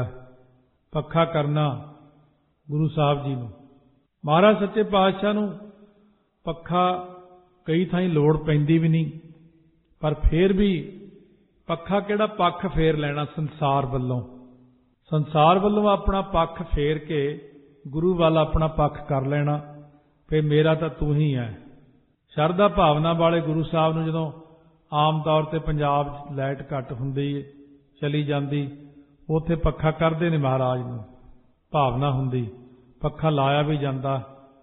ਪੱਖਾ ਕਰਨਾ ਗੁਰੂ ਸਾਹਿਬ ਜੀ ਨੂੰ, ਮਹਾਰਾਜ ਸੱਚੇ ਪਾਤਸ਼ਾਹ ਨੂੰ ਪੱਖਾ ਕਈ ਥਾਈਂ ਲੋੜ ਪੈਂਦੀ ਵੀ ਨਹੀਂ, ਪਰ ਫੇਰ ਵੀ ਪੱਖਾ ਕਿਹੜਾ ਪੱਖ ਫੇਰ ਲੈਣਾ ਸੰਸਾਰ ਵੱਲੋਂ, ਸੰਸਾਰ ਵੱਲੋਂ ਆਪਣਾ ਪੱਖ ਫੇਰ ਕੇ ਗੁਰੂ ਵੱਲ ਆਪਣਾ ਪੱਖ ਕਰ ਲੈਣਾ, ਫੇ ਮੇਰਾ ਤਾਂ ਤੂੰ ਹੀ ਹੈ। ਸ਼ਰਧਾ ਭਾਵਨਾ ਵਾਲੇ ਗੁਰੂ ਸਾਹਿਬ ਨੂੰ ਜਦੋਂ ਆਮ ਤੌਰ ਤੇ ਪੰਜਾਬ 'ਚ ਲਾਈਟ ਘੱਟ ਹੁੰਦੀ ਚਲੀ ਜਾਂਦੀ, ਉੱਥੇ ਪੱਖਾ ਕਰਦੇ ਨੇ ਮਹਾਰਾਜ ਨੂੰ, ਭਾਵਨਾ ਹੁੰਦੀ ਪੱਖਾ ਲਾਇਆ ਵੀ ਜਾਂਦਾ।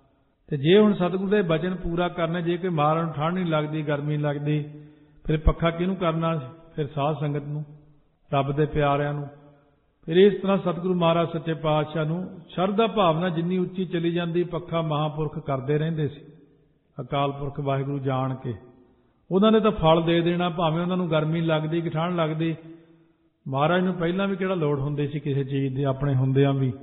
ਤੇ ਜੇ ਹੁਣ ਸਤਿਗੁਰੂ ਦੇ ਬਚਨ ਪੂਰਾ ਕਰਨੇ, ਜੇ ਕੋਈ ਮਹਾਰਾਜ ਨੂੰ ਠੰਡ ਨਹੀਂ ਲੱਗਦੀ, ਗਰਮੀ ਨਹੀਂ ਲੱਗਦੀ, ਫਿਰ ਪੱਖਾ ਕਿਹਨੂੰ ਕਰਨਾ? ਫਿਰ ਸਾਧ ਸੰਗਤ ਨੂੰ, ਰੱਬ ਦੇ ਪਿਆਰਿਆਂ ਨੂੰ। ਫਿਰ ਇਸ ਤਰ੍ਹਾਂ ਸਤਿਗੁਰੂ ਮਹਾਰਾਜ ਸੱਚੇ ਪਾਤਸ਼ਾਹ ਨੂੰ ਸ਼ਰਧਾ ਭਾਵਨਾ ਜਿੰਨੀ ਉੱਚੀ ਚਲੀ ਜਾਂਦੀ, ਪੱਖਾ ਮਹਾਂਪੁਰਖ ਕਰਦੇ ਰਹਿੰਦੇ ਸੀ। ਅਕਾਲ ਪੁਰਖ ਵਾਹਿਗੁਰੂ ਜਾਣ ਕੇ ਉਹਨਾਂ ਨੇ ਤਾਂ ਫਲ ਦੇ ਦੇਣਾ, ਭਾਵੇਂ ਉਹਨਾਂ ਨੂੰ ਗਰਮੀ ਲੱਗਦੀ ਕਿ ਠੰਡ ਲੱਗਦੀ। ਮਹਾਰਾਜ ਨੂੰ ਪਹਿਲਾਂ ਵੀ ਕਿਹੜਾ ਲੋੜ ਹੁੰਦੀ ਸੀ ਕਿਸੇ ਚੀਜ਼ ਦੀ, ਆਪਣੇ ਹੁੰਦਿਆਂ ਵੀ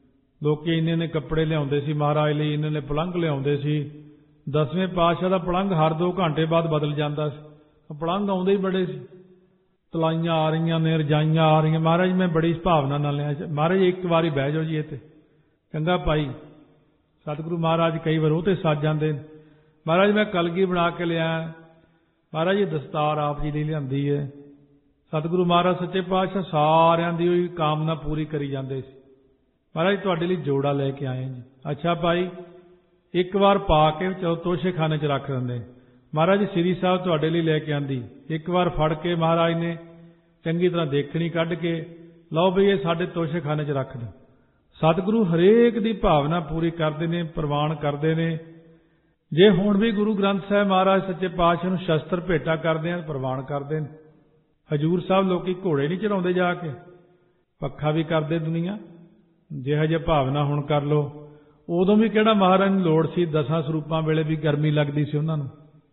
ਲੋਕੀ ਇੰਨੇ ਨੇ ਕੱਪੜੇ ਲਿਆਉਂਦੇ ਸੀ ਮਹਾਰਾਜ ਲਈ, ਇੰਨੇ ਨੇ ਪਲੰਘ ਲਿਆਉਂਦੇ ਸੀ। ਦਸਵੇਂ ਪਾਤਸ਼ਾਹ ਦਾ ਪਲੰਘ ਹਰ ਦੋ ਘੰਟੇ ਬਾਅਦ ਬਦਲ ਜਾਂਦਾ ਸੀ। ਪਲੰਘ ਆਉਂਦੇ ਹੀ ਬੜੇ ਸੀ, ਤਲਾਈਆਂ ਆ ਰਹੀਆਂ ਨੇ, ਰਜਾਈਆਂ ਆ ਰਹੀਆਂ। ਮਹਾਰਾਜ ਮੈਂ ਬੜੀ ਭਾਵਨਾ ਨਾਲ ਲਿਆ, ਮਹਾਰਾਜ ਇੱਕ ਵਾਰੀ ਬਹਿ ਜਾਓ ਜੀ ਇਹ ਤੇ। ਚੰਗਾ ਭਾਈ, ਸਤਿਗੁਰੂ ਮਹਾਰਾਜ ਕਈ ਵਾਰ ਉਹ ਤੇ ਸੱਜ ਜਾਂਦੇ। ਮਹਾਰਾਜ ਮੈਂ ਕਲਗੀ ਬਣਾ ਕੇ ਲਿਆ, ਮਹਾਰਾਜ ਇਹ ਦਸਤਾਰ ਆਪ ਜੀ ਲਈ ਲਿਆਂਦੀ ਹੈ। ਸਤਿਗੁਰੂ ਮਹਾਰਾਜ ਸੱਚੇ ਪਾਤਸ਼ਾਹ ਸਾਰਿਆਂ ਦੀ ਉਹੀ ਕਾਮਨਾ ਪੂਰੀ ਕਰੀ ਜਾਂਦੇ ਸੀ। ਮਹਾਰਾਜ ਤੁਹਾਡੇ ਲਈ ਜੋੜਾ ਲੈ ਕੇ ਆਏ ਜੀ। ਅੱਛਾ ਭਾਈ, ਇੱਕ ਵਾਰ ਪਾ ਕੇ ਚਲੋ ਤੋਸ਼ੇਖਾਨੇ 'ਚ ਰੱਖ ਦਿੰਦੇ। ਮਹਾਰਾਜ ਸ੍ਰੀ ਸਾਹਿਬ ਤੁਹਾਡੇ ਲਈ ਲੈ ਕੇ ਆਂਦੀ, ਇੱਕ ਵਾਰ ਫੜ ਕੇ ਮਹਾਰਾਜ ਨੇ ਚੰਗੀ ਤਰ੍ਹਾਂ ਦੇਖਣੀ ਕੱਢ ਕੇ, ਲਓ ਬਈ ਇਹ ਸਾਡੇ ਤੋਸ਼ੇਖਾਨੇ 'ਚ ਰੱਖ ਦਿਓ। ਸਤਿਗੁਰੂ ਹਰੇਕ ਦੀ ਭਾਵਨਾ ਪੂਰੀ ਕਰਦੇ ਨੇ, ਪ੍ਰਵਾਨ ਕਰਦੇ ਨੇ। ਜੇ ਹੁਣ ਵੀ ਗੁਰੂ ਗ੍ਰੰਥ ਸਾਹਿਬ ਮਹਾਰਾਜ ਸੱਚੇ ਪਾਤਸ਼ਾਹ ਨੂੰ ਸ਼ਸਤਰ ਭੇਟਾ ਕਰਦੇ ਆ, ਪ੍ਰਵਾਨ ਕਰਦੇ ਨੇ। ਹਜੂਰ ਸਾਹਿਬ ਲੋਕੀ ਘੋੜੇ ਨਹੀਂ ਚੜਾਉਂਦੇ ਜਾ ਕੇ, ਪੱਖਾ ਵੀ ਕਰਦੇ ਦੁਨੀਆ। ਜਿਹੋ ਜਿਹੇ ਭਾਵਨਾ ਹੁਣ ਕਰ ਲਓ, ਉਦੋਂ ਵੀ ਕਿਹੜਾ ਮਹਾਰਾਜ ਨੂੰ ਲੋੜ ਸੀ? ਦਸਾਂ ਸਰੂਪਾਂ ਵੇਲੇ ਵੀ ਗਰਮੀ ਲੱਗਦੀ ਸੀ ਉਹਨਾਂ ਨੂੰ।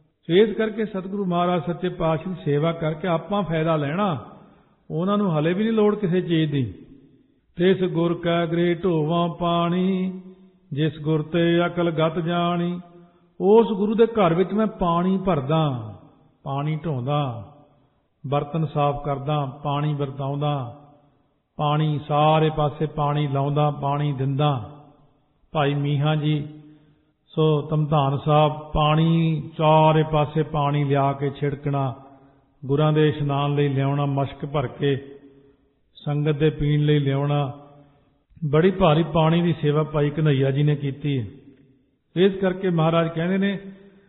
ਇਸ ਕਰਕੇ ਸਤਿਗੁਰੂ ਮਹਾਰਾਜ ਸੱਚੇ ਪਾਤਸ਼ਾਹ ਦੀ ਸੇਵਾ ਕਰਕੇ ਆਪਾਂ ਫਾਇਦਾ ਲੈਣਾ, ਉਹਨਾਂ ਨੂੰ ਹਲੇ ਵੀ ਨਹੀਂ ਲੋੜ ਕਿਸੇ ਚੀਜ਼ ਦੀ। ਤਿਸ ਗੁਰ ਕੈ ਗ੍ਰਹਿ ਢੋਵਾਂ ਪਾਣੀ, ਜਿਸ ਗੁਰ ਤੇ ਅਕਲ ਗਤ ਜਾਣੀ। ਉਸ ਗੁਰੂ ਦੇ ਘਰ ਵਿੱਚ ਮੈਂ ਪਾਣੀ ਭਰਦਾ, ਪਾਣੀ ਢੋਂਦਾ, ਬਰਤਨ ਸਾਫ਼ ਕਰਦਾ, ਪਾਣੀ ਵਰਤਾਉਂਦਾ, ਪਾਣੀ ਸਾਰੇ ਪਾਸੇ ਪਾਣੀ ਲਾਉਂਦਾ, ਪਾਣੀ ਦਿੰਦਾ। ਭਾਈ ਮੀਹਾਂ ਜੀ ਸੋ ਧਮਧਾਨ ਸਾਹਿਬ, ਪਾਣੀ ਚਾਰੇ ਪਾਸੇ ਪਾਣੀ ਲਿਆ ਕੇ ਛਿੜਕਣਾ, ਗੁਰਾਂ ਦੇ ਇਸ਼ਨਾਨ ਲਈ ਲਿਆਉਣਾ, ਮਸ਼ਕ ਭਰ ਕੇ ਸੰਗਤ ਦੇ ਪੀਣ ਲਈ ਲਿਆਉਣਾ। ਬੜੀ ਭਾਰੀ ਪਾਣੀ ਦੀ ਸੇਵਾ ਭਾਈ ਕਨ੍ਹਈਆ ਜੀ ਨੇ ਕੀਤੀ ਹੈ। ਇਸ ਕਰਕੇ ਮਹਾਰਾਜ ਕਹਿੰਦੇ ਨੇ,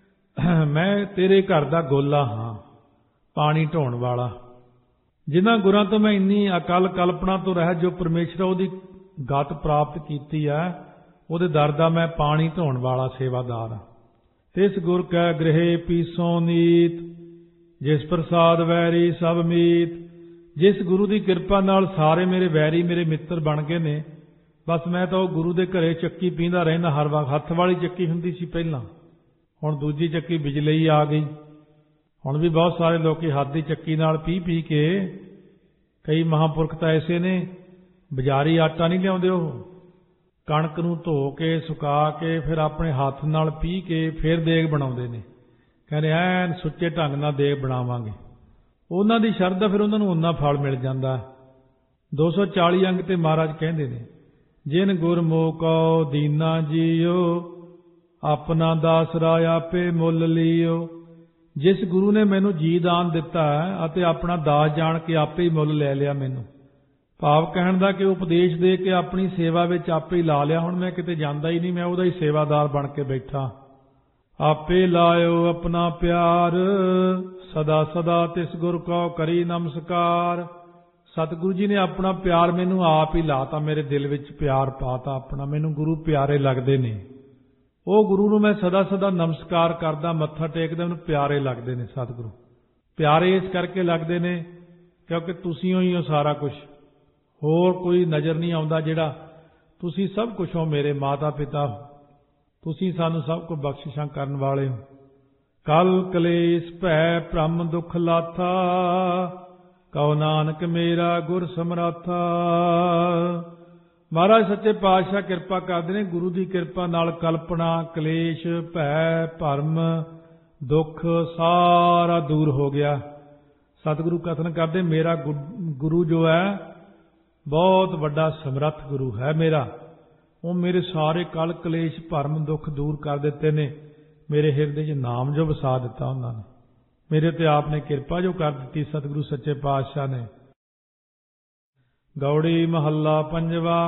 ਮੈਂ ਤੇਰੇ ਘਰ ਦਾ ਗੋਲਾ ਹਾਂ, ਪਾਣੀ ਢੋਣ ਵਾਲਾ। ਜਿਨ੍ਹਾਂ ਗੁਰਾਂ ਤੋਂ ਮੈਂ ਇੰਨੀ ਅਕਲ ਕਲਪਨਾ ਤੋਂ ਰਹਿ, ਜੋ ਪਰਮੇਸ਼ਰ ਉਹਦੀ ਗਤ ਪ੍ਰਾਪਤ ਕੀਤੀ ਹੈ, ਉਹਦੇ ਦਰ ਦਾ ਮੈਂ ਪਾਣੀ ਢੋਣ ਵਾਲਾ ਸੇਵਾਦਾਰ ਹਾਂ। ਤਿਸ ਗੁਰ ਕੈ ਗ੍ਰਹਿ ਪੀਸੋਂ ਨੀਤ, ਜਿਸ ਪ੍ਰਸਾਦ ਵੈਰੀ ਸਭ ਮੀਤ। ਜਿਸ ਗੁਰੂ ਦੀ ਕਿਰਪਾ ਨਾਲ ਸਾਰੇ ਮੇਰੇ ਵੈਰੀ ਮੇਰੇ ਮਿੱਤਰ ਬਣ ਗਏ ਨੇ। ਬਸ ਮੈਂ ਤਾਂ ਉਹ ਗੁਰੂ ਦੇ ਘਰੇ ਚੱਕੀ ਪੀਂਦਾ ਰਹਿੰਦਾ ਹਰ ਵਕਤ। ਹੱਥ ਵਾਲੀ ਚੱਕੀ ਹੁੰਦੀ ਸੀ ਪਹਿਲਾਂ, ਹੁਣ ਦੂਜੀ ਚੱਕੀ ਬਿਜਲੀ ਆ ਗਈ। ਹੁਣ ਵੀ ਬਹੁਤ ਸਾਰੇ ਲੋਕੀ ਹੱਥ ਦੀ ਚੱਕੀ ਨਾਲ ਪੀ ਪੀ ਕੇ, ਕਈ ਮਹਾਂਪੁਰਖ ਤਾਂ ਐਸੇ ਨੇ ਬਜ਼ਾਰੀ ਆਟਾ ਨਹੀਂ ਲਿਆਉਂਦੇ, ਉਹ ਕਣਕ ਨੂੰ ਧੋ ਕੇ ਸੁਕਾ ਕੇ ਫਿਰ ਆਪਣੇ ਹੱਥ ਨਾਲ ਪੀ ਕੇ ਫਿਰ ਦੇਗ ਬਣਾਉਂਦੇ ਨੇ। ਕਹਿੰਦੇ ਐਨ ਸੁੱਚੇ ਢੰਗ ਨਾਲ ਦੇਗ ਬਣਾਵਾਂਗੇ। ਉਹਨਾਂ ਦੀ ਸ਼ਰਧਾ, ਫਿਰ ਉਹਨਾਂ ਨੂੰ ਉਨਾ ਫਲ ਮਿਲ ਜਾਂਦਾ। ਦੋ ਸੌ ਚਾਲੀ ਅੰਗ ਤੇ ਮਹਾਰਾਜ ਕਹਿੰਦੇ ਨੇ, ਜਿਨ ਗੁਰਮੁਖੋ ਦੀਨਾ ਜੀਓ, ਆਪਣਾ ਦਾਸਰਾ ਆਪੇ ਮੁੱਲ ਲੀਓ। ਜਿਸ ਗੁਰੂ ਨੇ ਮੈਨੂੰ ਜੀ ਦਾਨ ਦਿੱਤਾ ਅਤੇ ਆਪਣਾ ਦਾਸ ਜਾਣ ਕੇ ਆਪੇ ਹੀ ਮੁੱਲ ਲੈ ਲਿਆ ਮੈਨੂੰ। ਭਾਵ ਕਹਿਣ ਦਾ ਕਿ ਉਪਦੇਸ਼ ਦੇ ਕੇ ਆਪਣੀ ਸੇਵਾ ਵਿੱਚ ਆਪੇ ਹੀ ਲਾ ਲਿਆ। ਹੁਣ ਮੈਂ ਕਿਤੇ ਜਾਂਦਾ ਹੀ ਨਹੀਂ, ਮੈਂ ਉਹਦਾ ਹੀ ਸੇਵਾਦਾਰ ਬਣ ਕੇ ਬੈਠਾ। ਆਪੇ ਲਾਇਓ ਆਪਣਾ ਪਿਆਰ, ਸਦਾ ਸਦਾ ਤਿਸ ਗੁਰ ਕੋ ਕਰੀ ਨਮਸਕਾਰ। ਸਤਿਗੁਰੂ ਜੀ ਨੇ ਆਪਣਾ ਪਿਆਰ ਮੈਨੂੰ ਆਪ ਹੀ ਲਾਤਾ, ਮੇਰੇ ਦਿਲ ਵਿੱਚ ਪਿਆਰ ਪਾਤਾ ਆਪਣਾ। ਮੈਨੂੰ ਗੁਰੂ ਪਿਆਰੇ ਲੱਗਦੇ ਨੇ। ਉਹ ਗੁਰੂ ਨੂੰ ਮੈਂ ਸਦਾ ਸਦਾ ਨਮਸਕਾਰ ਕਰਦਾ, ਮੱਥਾ ਟੇਕਦਾ, ਮੈਨੂੰ ਪਿਆਰੇ ਲੱਗਦੇ ਨੇ ਸਤਿਗੁਰੂ। ਪਿਆਰੇ ਇਸ ਕਰਕੇ ਲੱਗਦੇ ਨੇ ਕਿਉਂਕਿ ਤੁਸੀਂ ਹੀ ਹੋ ਸਾਰਾ ਕੁਝ, ਹੋਰ ਕੋਈ ਨਜ਼ਰ ਨਹੀਂ ਆਉਂਦਾ। ਜਿਹੜਾ ਤੁਸੀਂ ਸਭ ਕੁਝ ਹੋ, ਮੇਰੇ ਮਾਤਾ ਪਿਤਾ, ਤੁਸੀਂ ਸਾਨੂੰ ਸਭ ਕੁਝ ਬਖਸ਼ਿਸ਼ਾਂ ਕਰਨ ਵਾਲੇ ਹੋ। ਕਲ ਕਲੇਸ਼ ਭੈ ਭ੍ਰਮ ਦੁਖ ਲਾਥਾ, ਕਉ ਨਾਨਕ ਮੇਰਾ ਗੁਰ ਸਮਰਾਥਾ। ਮਹਾਰਾਜ ਸੱਚੇ ਪਾਤਸ਼ਾਹ ਕਿਰਪਾ ਕਰਦੇ ਨੇ। ਗੁਰੂ ਦੀ ਕਿਰਪਾ ਨਾਲ ਕਲਪਨਾ, ਕਲੇਸ਼, ਭੈ, ਭਰਮ, ਦੁੱਖ ਸਾਰਾ ਦੂਰ ਹੋ ਗਿਆ। सतगुरु कथन करते मेरा गुरु जो है बहुत वड्डा समर्थ गुरु है मेरा, वो मेरे सारे कल कलेश भरम दुख दूर कर देते ने, मेरे हिरदे च नाम जो वसा दिता उन्होंने, मेरे ते आपने कृपा जो कर दी सतगुरु सच्चे पातशाह ने। गौड़ी महला पंजवा।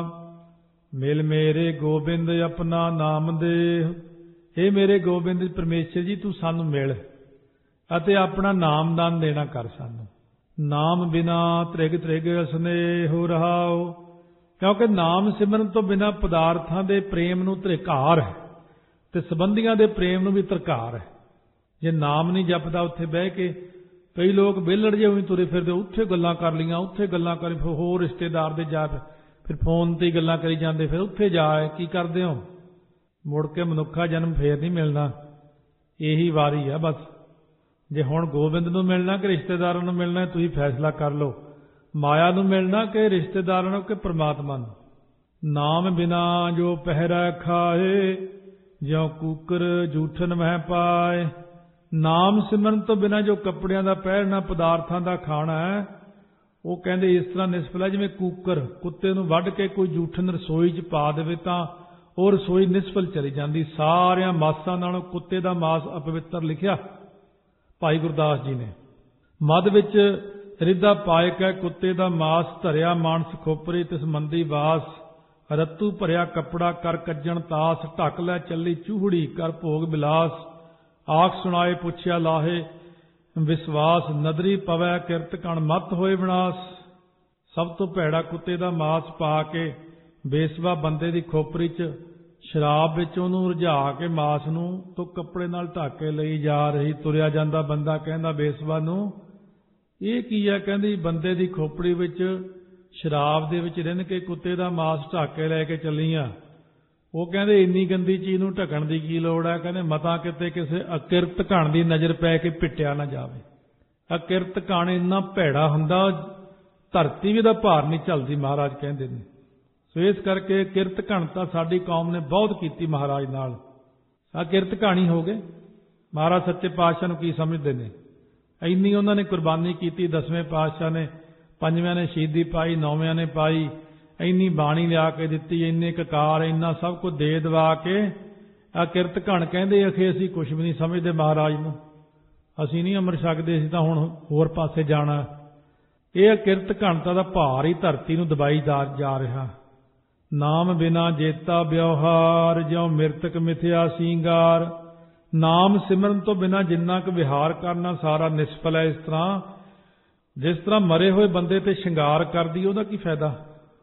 मिल मेरे गोबिंद अपना नाम दे। हे मेरे गोबिंद परमेश्वर जी तू सानू मिल ਅਤੇ ਆਪਣਾ ਨਾਮਦਾਨ ਦੇਣਾ ਕਰ ਸਾਨੂੰ। ਨਾਮ ਬਿਨਾ ਤ੍ਰਿਗ ਤ੍ਰਿਗ ਸਨੇਹ ਰਹਾਉ। ਕਿਉਂਕਿ ਨਾਮ ਸਿਮਰਨ ਤੋਂ ਬਿਨਾ ਪਦਾਰਥਾਂ ਦੇ ਪ੍ਰੇਮ ਨੂੰ ਧ੍ਰਿਕਾਰ ਹੈ ਤੇ ਸੰਬੰਧੀਆਂ ਦੇ ਪ੍ਰੇਮ ਨੂੰ ਵੀ ਧ੍ਰਿਕਾਰ ਹੈ। ਜੇ ਨਾਮ ਨਹੀਂ ਜਪਦਾ ਉੱਥੇ ਬਹਿ ਕੇ ਕਈ ਲੋਕ ਵਿਹਲੜ ਜਿਹੇ ਹੋਈ ਤੁਰੇ ਫਿਰਦੇ, ਉੱਥੇ ਗੱਲਾਂ ਕਰ ਲਈਆਂ, ਉੱਥੇ ਗੱਲਾਂ ਕਰੀ, ਫਿਰ ਹੋਰ ਰਿਸ਼ਤੇਦਾਰ ਦੇ ਜਾ ਫਿਰ ਫੋਨ ਤੇ ਹੀ ਗੱਲਾਂ ਕਰੀ ਜਾਂਦੇ, ਫਿਰ ਉੱਥੇ ਜਾ ਕੀ ਕਰਦੇ ਹੋ? ਮੁੜ ਕੇ ਮਨੁੱਖਾ ਜਨਮ ਫੇਰ ਨਹੀਂ ਮਿਲਣਾ, ਇਹੀ ਵਾਰੀ ਆ ਬਸ। ਜੇ ਹੁਣ ਗੋਬਿੰਦ ਨੂੰ ਮਿਲਣਾ ਕਿ ਰਿਸ਼ਤੇਦਾਰਾਂ ਨੂੰ ਮਿਲਣਾ, ਤੁਸੀਂ ਫੈਸਲਾ ਕਰ ਲਓ। ਮਾਇਆ ਨੂੰ ਮਿਲਣਾ ਕਿ ਰਿਸ਼ਤੇਦਾਰਾਂ ਨੂੰ ਕਿ ਪ੍ਰਮਾਤਮਾ ਨੂੰ। ਨਾਮ ਬਿਨਾ ਜੋ ਪਹਿਰਾ ਖਾਏ, ਜਿਉ ਕੂਕਰ ਜੂਠਨ ਮਹਿ ਪਾਏ। ਨਾਮ ਸਿਮਰਨ ਤੋਂ ਬਿਨਾ ਜੋ ਕੱਪੜਿਆਂ ਦਾ ਪਹਿਰਨਾ, ਪਦਾਰਥਾਂ ਦਾ ਖਾਣਾ ਹੈ, ਉਹ ਕਹਿੰਦੇ ਇਸ ਤਰ੍ਹਾਂ ਨਿਸਫਲ ਹੈ ਜਿਵੇਂ ਕੂਕਰ ਕੁੱਤੇ ਨੂੰ ਵੱਢ ਕੇ ਕੋਈ ਜੂਠਨ ਰਸੋਈ 'ਚ ਪਾ ਦੇਵੇ ਤਾਂ ਉਹ ਰਸੋਈ ਨਿਸਫਲ ਚਲੀ ਜਾਂਦੀ। ਸਾਰਿਆਂ ਮਾਸਾਂ ਨਾਲੋਂ ਕੁੱਤੇ ਦਾ ਮਾਸ ਅਪਵਿੱਤਰ ਲਿਖਿਆ ਭਾਈ ਗੁਰਦਾਸ ਜੀ ਨੇ। ਮੱਧ ਵਿੱਚ ਰਿੱਧਾ ਪਾਇਕ ਹੈ ਕੁੱਤੇ ਦਾ ਮਾਸ, ਧਰਿਆ ਮਾਨਸ ਖੋਪਰੀ ਤਿਸ ਮੰਦੀ ਵਾਸ। ਰੱਤੂ ਭਰਿਆ ਕੱਪੜਾ ਕਰ ਕੱਜਣ ਤਾਸ, ਢੱਕ ਲੈ ਚੱਲੀ ਚੂਹੜੀ ਕਰ ਭੋਗ ਬਿਲਾਸ। ਆਖ ਸੁਣਾਏ ਪੁੱਛਿਆ ਲਾਹੇ ਵਿਸ਼ਵਾਸ, ਨਦਰੀ ਪਵੈ ਕਿਰਤ ਕਣ ਮਤ ਹੋਏ ਵਿਨਾਸ਼। ਸਭ ਤੋਂ ਭੈੜਾ ਕੁੱਤੇ ਦਾ ਮਾਸ ਪਾ ਕੇ ਬੇਸਵਾ ਬੰਦੇ ਦੀ ਖੋਪਰੀ 'ਚ ਸ਼ਰਾਬ ਵਿੱਚ ਉਹਨੂੰ ਰੁਝਾ ਕੇ ਮਾਸ ਨੂੰ ਤੋਂ ਕੱਪੜੇ ਨਾਲ ਢੱਕ ਕੇ ਲਈ ਜਾ ਰਹੀ। ਤੁਰਿਆ ਜਾਂਦਾ ਬੰਦਾ ਕਹਿੰਦਾ ਬੇਸਵਾ ਨੂੰ, ਇਹ ਕੀ ਹੈ? ਕਹਿੰਦੀ ਬੰਦੇ ਦੀ ਖੋਪੜੀ ਵਿੱਚ ਸ਼ਰਾਬ ਦੇ ਵਿੱਚ ਰਿੰਨ ਕੇ ਕੁੱਤੇ ਦਾ ਮਾਸ ਢੱਕ ਕੇ ਲੈ ਕੇ ਚੱਲੀ ਆ। ਉਹ ਕਹਿੰਦੇ ਇੰਨੀ ਗੰਦੀ ਚੀਜ਼ ਨੂੰ ਢੱਕਣ ਦੀ ਕੀ ਲੋੜ ਹੈ? ਕਹਿੰਦੇ ਮਤਾਂ ਕਿਤੇ ਕਿਸੇ ਅਕਿਰਤ ਘਣ ਦੀ ਨਜ਼ਰ ਪੈ ਕੇ ਪਿੱਟਿਆ ਨਾ ਜਾਵੇ। ਅਕਿਰਤ ਘਣ ਇੰਨਾ ਭੈੜਾ ਹੁੰਦਾ, ਧਰਤੀ ਵੀ ਦਾ ਭਾਰ ਨਹੀਂ ਝੱਲਦੀ, ਮਹਾਰਾਜ ਕਹਿੰਦੇ ਨੇ। ਸੋ ਇਸ ਕਰਕੇ ਕਿਰਤ ਘਣਤਾ ਸਾਡੀ ਕੌਮ ਨੇ ਬਹੁਤ ਕੀਤੀ ਮਹਾਰਾਜ ਨਾਲ। ਆ ਕਿਰਤ ਘਾਣੀ ਹੋ ਗਏ। ਮਹਾਰਾਜ ਸੱਚੇ ਪਾਤਸ਼ਾਹ ਨੂੰ ਕੀ ਸਮਝਦੇ ਨੇ? ਇੰਨੀ ਉਹਨਾਂ ਨੇ ਕੁਰਬਾਨੀ ਕੀਤੀ। ਦਸਵੇਂ ਪਾਤਸ਼ਾਹ ਨੇ, ਪੰਜਵਿਆਂ ਨੇ ਸ਼ਹੀਦੀ ਪਾਈ, ਨੌਵਿਆਂ ਨੇ ਪਾਈ, ਇੰਨੀ ਬਾਣੀ ਲਿਆ ਕੇ ਦਿੱਤੀ, ਇੰਨੇ ਕਕਾਰ, ਇੰਨਾ ਸਭ ਕੁਝ ਦੇ ਦਵਾ ਕੇ ਆ ਕਿਰਤ ਘਣ ਕਹਿੰਦੇ ਅਖੇ ਅਸੀਂ ਕੁਛ ਵੀ ਨਹੀਂ ਸਮਝਦੇ ਮਹਾਰਾਜ ਨੂੰ, ਅਸੀਂ ਨਹੀਂ ਅੰਮ੍ਰਿਤ ਛਕਦੇ, ਅਸੀਂ ਤਾਂ ਹੁਣ ਹੋਰ ਪਾਸੇ ਜਾਣਾ। ਇਹ ਕਿਰਤ ਘਣਤਾ ਦਾ ਭਾਰ ਹੀ ਧਰਤੀ ਨੂੰ ਦਬਾਈ ਜਾ ਰਿਹਾ। ਨਾਮ ਬਿਨਾ ਜੇਤਾ ਵਿਵਹਾਰ, ਜਿਉ ਮਿਰਤਕ ਮਿਥਿਆ ਸਿੰਗਾਰ। ਨਾਮ ਸਿਮਰਨ ਤੋਂ ਬਿਨਾ ਜਿੰਨਾ ਕੁ ਵਿਹਾਰ ਕਰਨਾ ਸਾਰਾ ਨਿਸਫਲ ਹੈ। ਇਸ ਤਰ੍ਹਾਂ ਜਿਸ ਤਰ੍ਹਾਂ ਮਰੇ ਹੋਏ ਬੰਦੇ ਤੇ ਸ਼ਿੰਗਾਰ ਕਰਦੀ, ਉਹਦਾ ਕੀ ਫਾਇਦਾ?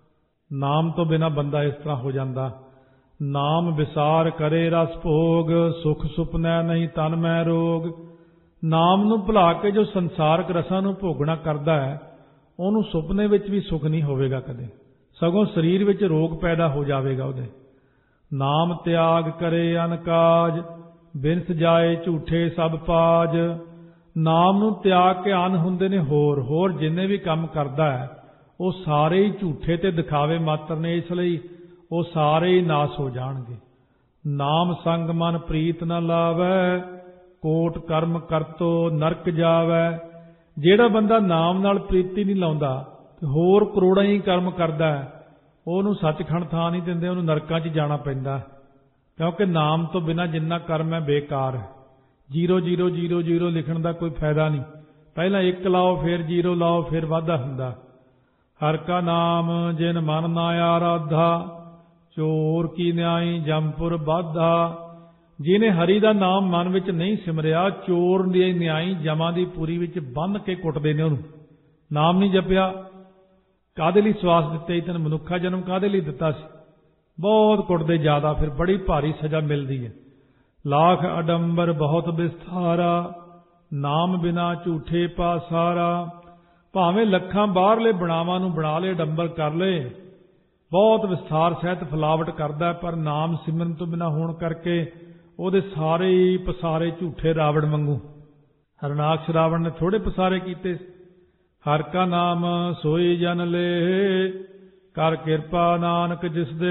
ਨਾਮ ਤੋਂ ਬਿਨਾ ਬੰਦਾ ਇਸ ਤਰ੍ਹਾਂ ਹੋ ਜਾਂਦਾ। ਨਾਮ ਵਿਸਾਰ ਕਰੇ ਰਸ ਭੋਗ, ਸੁਖ ਸੁਪਨੈ ਨਹੀਂ ਤਨ ਮੈਂ ਰੋਗ। ਨਾਮ ਨੂੰ ਭੁਲਾ ਕੇ ਜੋ ਸੰਸਾਰਕ ਰਸਾਂ ਨੂੰ ਭੋਗਣਾ ਕਰਦਾ ਹੈ, ਉਹਨੂੰ ਸੁਪਨੇ ਵਿੱਚ ਵੀ ਸੁਖ ਨਹੀਂ ਹੋਵੇਗਾ ਕਦੇ, ਸਗੋਂ ਸਰੀਰ ਵਿੱਚ ਰੋਗ ਪੈਦਾ ਹੋ ਜਾਵੇਗਾ ਉਹਦੇ। ਨਾਮ ਤਿਆਗ ਕਰੇ ਅਨਕਾਜ, ਬਿਨਸ ਜਾਏ ਝੂਠੇ ਸਭ ਪਾਜ। ਨਾਮ ਨੂੰ ਤਿਆਗ ਕੇ ਅਨ ਹੁੰਦੇ ਨੇ ਹੋਰ ਹੋਰ ਜਿੰਨੇ ਵੀ ਕੰਮ ਕਰਦਾ ਹੈ, ਉਹ ਸਾਰੇ ਹੀ ਝੂਠੇ ਤੇ ਦਿਖਾਵੇ ਮਾਤਰ ਨੇ, ਇਸ ਲਈ ਉਹ ਸਾਰੇ ਹੀ ਨਾਸ ਹੋ ਜਾਣਗੇ। ਨਾਮ ਸੰਗ ਮਨ ਪ੍ਰੀਤ ਨ ਲਾਵੈ, ਕੋਟ ਕਰਮ ਕਰਤੋ ਨਰਕ ਜਾਵੈ। ਜਿਹੜਾ ਬੰਦਾ ਨਾਮ ਨਾਲ ਪ੍ਰੀਤੀ ਨਹੀਂ ਲਾਉਂਦਾ ਤੇ ਹੋਰ ਕਰੋੜਾਂ ਹੀ ਕਰਮ ਕਰਦਾ, ਉਹਨੂੰ ਸੱਚਖੰਡ ਥਾਂ ਨਹੀਂ ਦਿੰਦੇ, ਉਹਨੂੰ ਨਰਕਾਂ 'ਚ ਜਾਣਾ ਪੈਂਦਾ। ਕਿਉਂਕਿ ਨਾਮ ਤੋਂ ਬਿਨਾਂ ਜਿੰਨਾ ਕਰਮ ਹੈ ਬੇਕਾਰ ਹੈ। ਜੀਰੋ ਜੀਰੋ ਜੀਰੋ ਜੀਰੋ ਲਿਖਣ ਦਾ ਕੋਈ ਫਾਇਦਾ ਨਹੀਂ। ਪਹਿਲਾਂ ਇੱਕ ਲਾਓ, ਫਿਰ ਜੀਰੋ ਲਾਓ, ਫਿਰ ਵਾਧਾ ਹੁੰਦਾ। ਹਰ ਕਾ ਨਾਮ ਜਿਨ ਮਨ ਨਾ ਆਰਾਧਾ, ਚੋਰ ਕੀ ਨਿਆਈ ਜਮਪੁਰ ਬਾਧਾ। ਜਿਹਨੇ ਹਰੀ ਦਾ ਨਾਮ ਮਨ ਵਿੱਚ ਨਹੀਂ ਸਿਮਰਿਆ, ਚੋਰ ਦੀ ਨਿਆਈ ਜਮਾਂ ਦੀ ਪੂਰੀ ਵਿੱਚ ਬੰਨ੍ਹ ਕੇ ਕੁੱਟਦੇ ਨੇ ਉਹਨੂੰ। ਨਾਮ ਨਹੀਂ ਜਪਿਆ, ਕਾਹਦੇ ਲਈ ਸਵਾਸ ਦਿੱਤੇ? ਤੈਨੂੰ ਮਨੁੱਖਾ ਜਨਮ ਕਾਹਦੇ ਲਈ ਦਿੱਤਾ ਸੀ? ਬਹੁਤ ਕੁੱਟਦੇ ਜ਼ਿਆਦਾ, ਫਿਰ ਬੜੀ ਭਾਰੀ ਸਜ਼ਾ ਮਿਲਦੀ ਹੈ। ਲਾਖ ਅਡੰਬਰ ਬਹੁਤ ਵਿਸਥਾਰਾ, ਨਾਮ ਬਿਨਾ ਝੂਠੇ ਪਾਸਾਰਾ। ਭਾਵੇਂ ਲੱਖਾਂ ਬਾਹਰਲੇ ਬਣਾਵਾਂ ਨੂੰ ਬਣਾ ਲਏ, ਡੰਬਰ ਕਰ ਲਏ, ਬਹੁਤ ਵਿਸਥਾਰ ਸਹਿਤ ਫਲਾਵਟ ਕਰਦਾ, ਪਰ ਨਾਮ ਸਿਮਰਨ ਤੋਂ ਬਿਨਾਂ ਹੋਣ ਕਰਕੇ ਉਹਦੇ ਸਾਰੇ ਹੀ ਪਸਾਰੇ ਝੂਠੇ ਰਾਵਣ ਵਾਂਗੂ। ਹਰਨਾਕਸ਼ ਰਾਵਣ ਨੇ ਥੋੜੇ ਪਸਾਰੇ ਕੀਤੇ। ਹਰ ਕਾ ਨਾਮ ਸੋਈ ਜਨ ਲੇ, ਕਰ ਕਿਰਪਾ ਨਾਨਕ ਜਿਸ ਦੇ।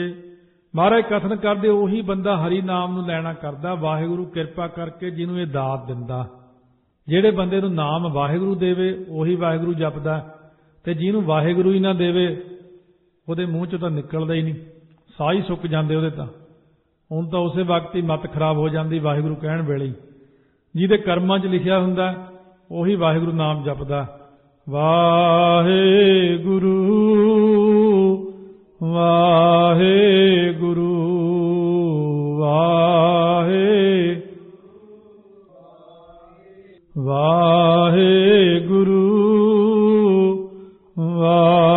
ਮਹਾਰਾਜ ਕਥਨ ਕਰਦੇ ਉਹੀ ਬੰਦਾ ਹਰੀ ਨਾਮ ਨੂੰ ਲੈਣਾ ਕਰਦਾ, ਵਾਹਿਗੁਰੂ ਕਿਰਪਾ ਕਰਕੇ ਜਿਹਨੂੰ ਇਹ ਦਾਤ ਦਿੰਦਾ। ਜਿਹੜੇ ਬੰਦੇ ਨੂੰ ਨਾਮ ਵਾਹਿਗੁਰੂ ਦੇਵੇ ਉਹੀ ਵਾਹਿਗੁਰੂ ਜਪਦਾ, ਤੇ ਜਿਹਨੂੰ ਵਾਹਿਗੁਰੂ ਹੀ ਨਾ ਦੇਵੇ ਉਹਦੇ ਮੂੰਹ ਚੋਂ ਤਾਂ ਨਿਕਲਦਾ ਹੀ ਨਹੀਂ, ਸਾਹ ਹੀ ਸੁੱਕ ਜਾਂਦੇ ਉਹਦੇ ਤਾਂ। ਹੁਣ ਤਾਂ ਉਸੇ ਵਕਤ ਹੀ ਮੱਤ ਖਰਾਬ ਹੋ ਜਾਂਦੀ ਵਾਹਿਗੁਰੂ ਕਹਿਣ ਵੇਲੇ ਹੀ। ਜਿਹਦੇ ਕਰਮਾਂ 'ਚ ਲਿਖਿਆ ਹੁੰਦਾ ਉਹੀ ਵਾਹਿਗੁਰੂ ਨਾਮ ਜਪਦਾ। ਵਾਹਿਗੁਰੂ ਵਾਹਿਗੁਰੂ ਵਾਹਿ ਵਾਹਿਗੁਰੂ ਵਾਹਿ